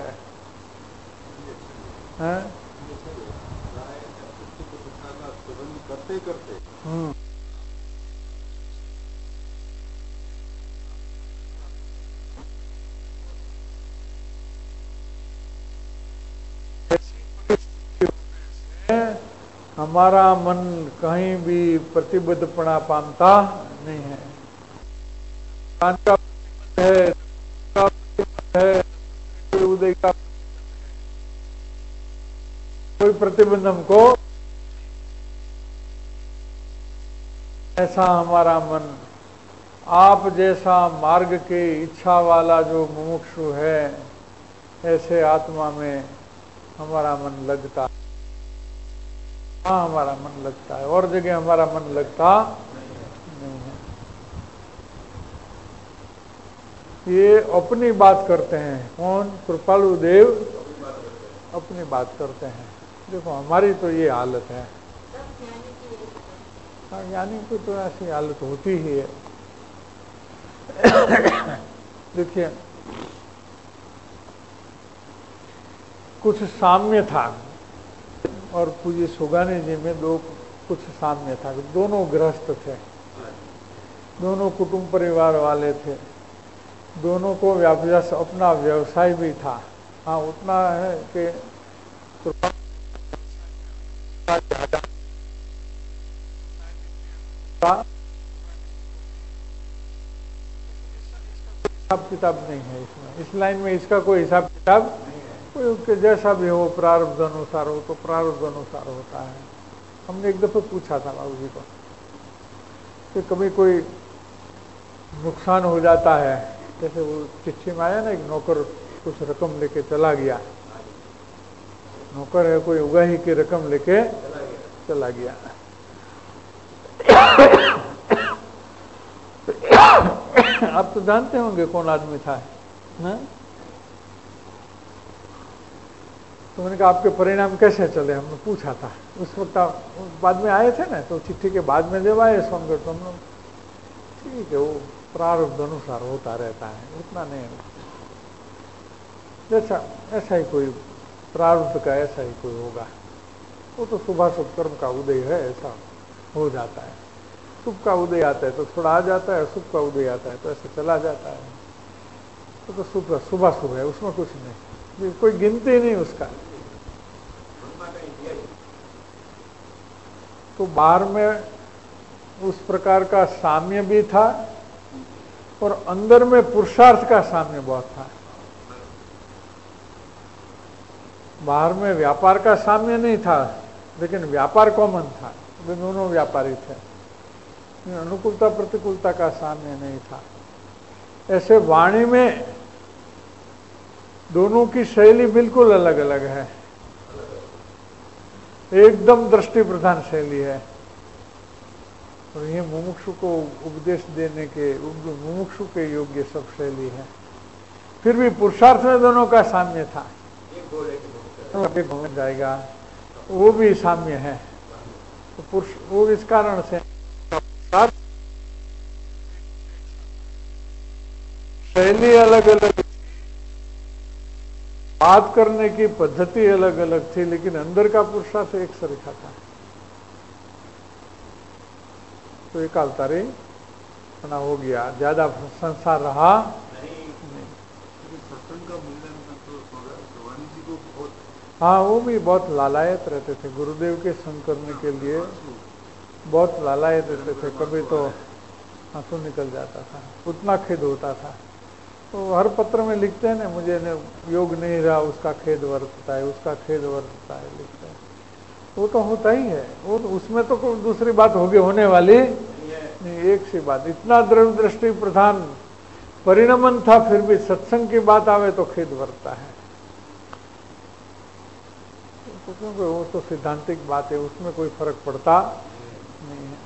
है? करते करते हम्म हमारा मन कहीं भी प्रतिबद्धपना पामता नहीं है। कान का है, का है, उदय का कोई प्रतिबंध हमको, ऐसा हमारा मन आप जैसा मार्ग के इच्छा वाला जो मुमुक्षु है, ऐसे आत्मा में हमारा मन लगता, हाँ हमारा मन लगता है, और जगह हमारा मन लगता नहीं है। ये अपनी बात करते हैं, कौन? कृपालु देव अपनी बात करते हैं। देखो हमारी तो ये हालत है, हाँ ज्ञानी को तो ऐसी हालत होती ही है। देखिए कुछ साम्य था, और पूज्य सुगानी जी में दो कुछ साम्य था। दोनों गृहस्थ थे, दोनों कुटुंब परिवार वाले थे, दोनों को व्यापार अपना व्यवसाय भी था। हाँ उतना है कि हिसाब किताब नहीं है इसमें, इस लाइन में इसका कोई हिसाब किताब, कोई उसके जैसा भी हो प्रारब्ध अनुसार हो तो प्रारब्ध अनुसार होता है। हमने एक दफे पूछा था बाबू जी को कि कभी कोई नुकसान हो जाता है, जैसे वो चिट्ठी में आया ना, एक नौकर कुछ रकम लेके चला गया, नौकर है कोई उगाही की रकम लेके चला गया, आप तो जानते होंगे कौन आदमी था ना? तो मैंने कहा आपके परिणाम कैसे चले, हमने पूछा था उस वक्त। आप बाद में आए थे ना, तो चिट्ठी के बाद में जब आए समझो तो हम लोग ठीक है, वो प्रारब्ध अनुसार होता रहता है, उतना नहीं है। जैसा ऐसा ही कोई प्रारब्ध का ऐसा ही कोई होगा, वो तो सुबह शुभ कर्म का उदय है, ऐसा हो जाता है। शुभ का उदय आता है तो थोड़ा आ जाता है, शुभ का उदय आता है तो ऐसे चला जाता है। तो, तो सुबह सुबह शुभ है, उसमें कुछ नहीं, कोई गिनती नहीं उसका। तो बाहर में उस प्रकार का साम्य भी था, और अंदर में पुरुषार्थ का साम्य बहुत था। बाहर में व्यापार का साम्य नहीं था, लेकिन व्यापार कॉमन था, वे दोनों व्यापारी थे। अनुकूलता प्रतिकूलता का साम्य नहीं था। ऐसे वाणी में दोनों की शैली बिल्कुल अलग अलग है, एकदम दृष्टि प्रधान शैली है। और ये मुमुक्षु को उपदेश देने के, मुमुक्षु के योग्य सब शैली है। फिर भी पुरुषार्थ में दोनों का साम्य था, एक हो जाएगा, वो भी साम्य है। तो पुरुष वो इस कारण से शैली अलग अलग, बात करने की पद्धति अलग अलग थी, लेकिन अंदर का पुरुषार्थ एक सरीखा था। तो एक अवतारी बना हो गया, ज्यादा संसार रहा नहीं। सत्संग का मूल्यांकन तो भगवान जी को बहुत हाँ, वो भी बहुत लालायत रहते थे, गुरुदेव के संग करने के लिए बहुत लालायत रहते थे। कभी तो आंसू निकल जाता था, उतना खेद होता था। तो हर पत्र में लिखते हैं ना, मुझे न योग नहीं रहा, उसका खेद वर्तता है, उसका खेद वर्तता है, लिखते हैं। वो तो होता ही है, वो तो उसमें तो कोई दूसरी बात होगी होने वाली नहीं। एक सी बात, इतना दृढ़ दृष्टि प्रधान परिणमन था, फिर भी सत्संग की बात आवे तो खेद वर्तता है। तो क्योंकि वो तो सिद्धांतिक बात है, उसमें कोई फर्क पड़ता नहीं है।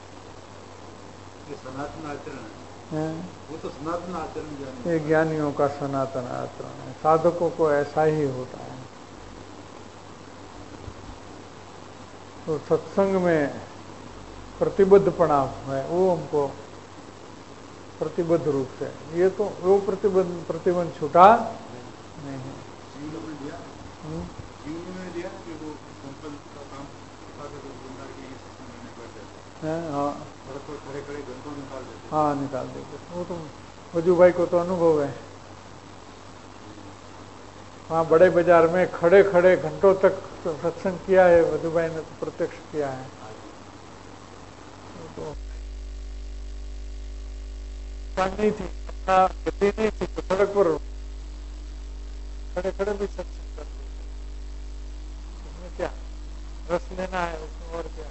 ये सनातन आचरण है, वो तो सनातन आचरण, ये ज्ञानियों का सनातन आचरण है, साधकों को ऐसा ही होता है। तो सत्संग में प्रतिबद्धपना है, वो हमको प्रतिबद्ध रूप से, ये तो वो प्रतिबंध प्रतिबंध छूटा नहीं है। जीवन में दिया जीवन में दिया कि वो संकल्प का काम हाँ, खड़े खड़े घंटों निकाल देते। हाँ, निकाल देते। वो तो वजू भाई को तो अनुभव है, वहाँ बड़े बाजार में खड़े खड़े घंटों तक सत्संग किया है, वजू भाई ने तो प्रत्यक्ष किया है। तो नहीं थी, गति नहीं थी, तो सड़क पर खड़े खड़े भी सत्संग करते। उसमें क्या रस लेना है, उसमें और क्या है।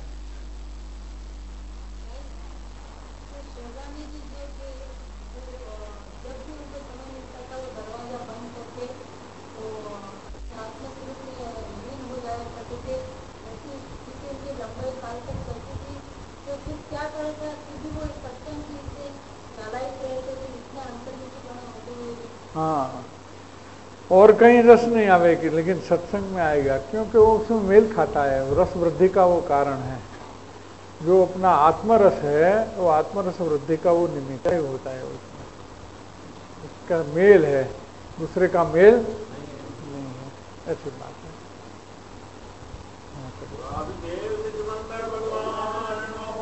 हाँ, और कहीं रस नहीं आवेगी, लेकिन सत्संग में आएगा, क्योंकि वो उसमें मेल खाता है। रस वृद्धि का वो कारण है। जो अपना आत्मरस है, वो आत्मरस वृद्धि का वो निमित्त होता है। उसमें उसका मेल है, दूसरे का मेल नहीं है, ऐसी बात है।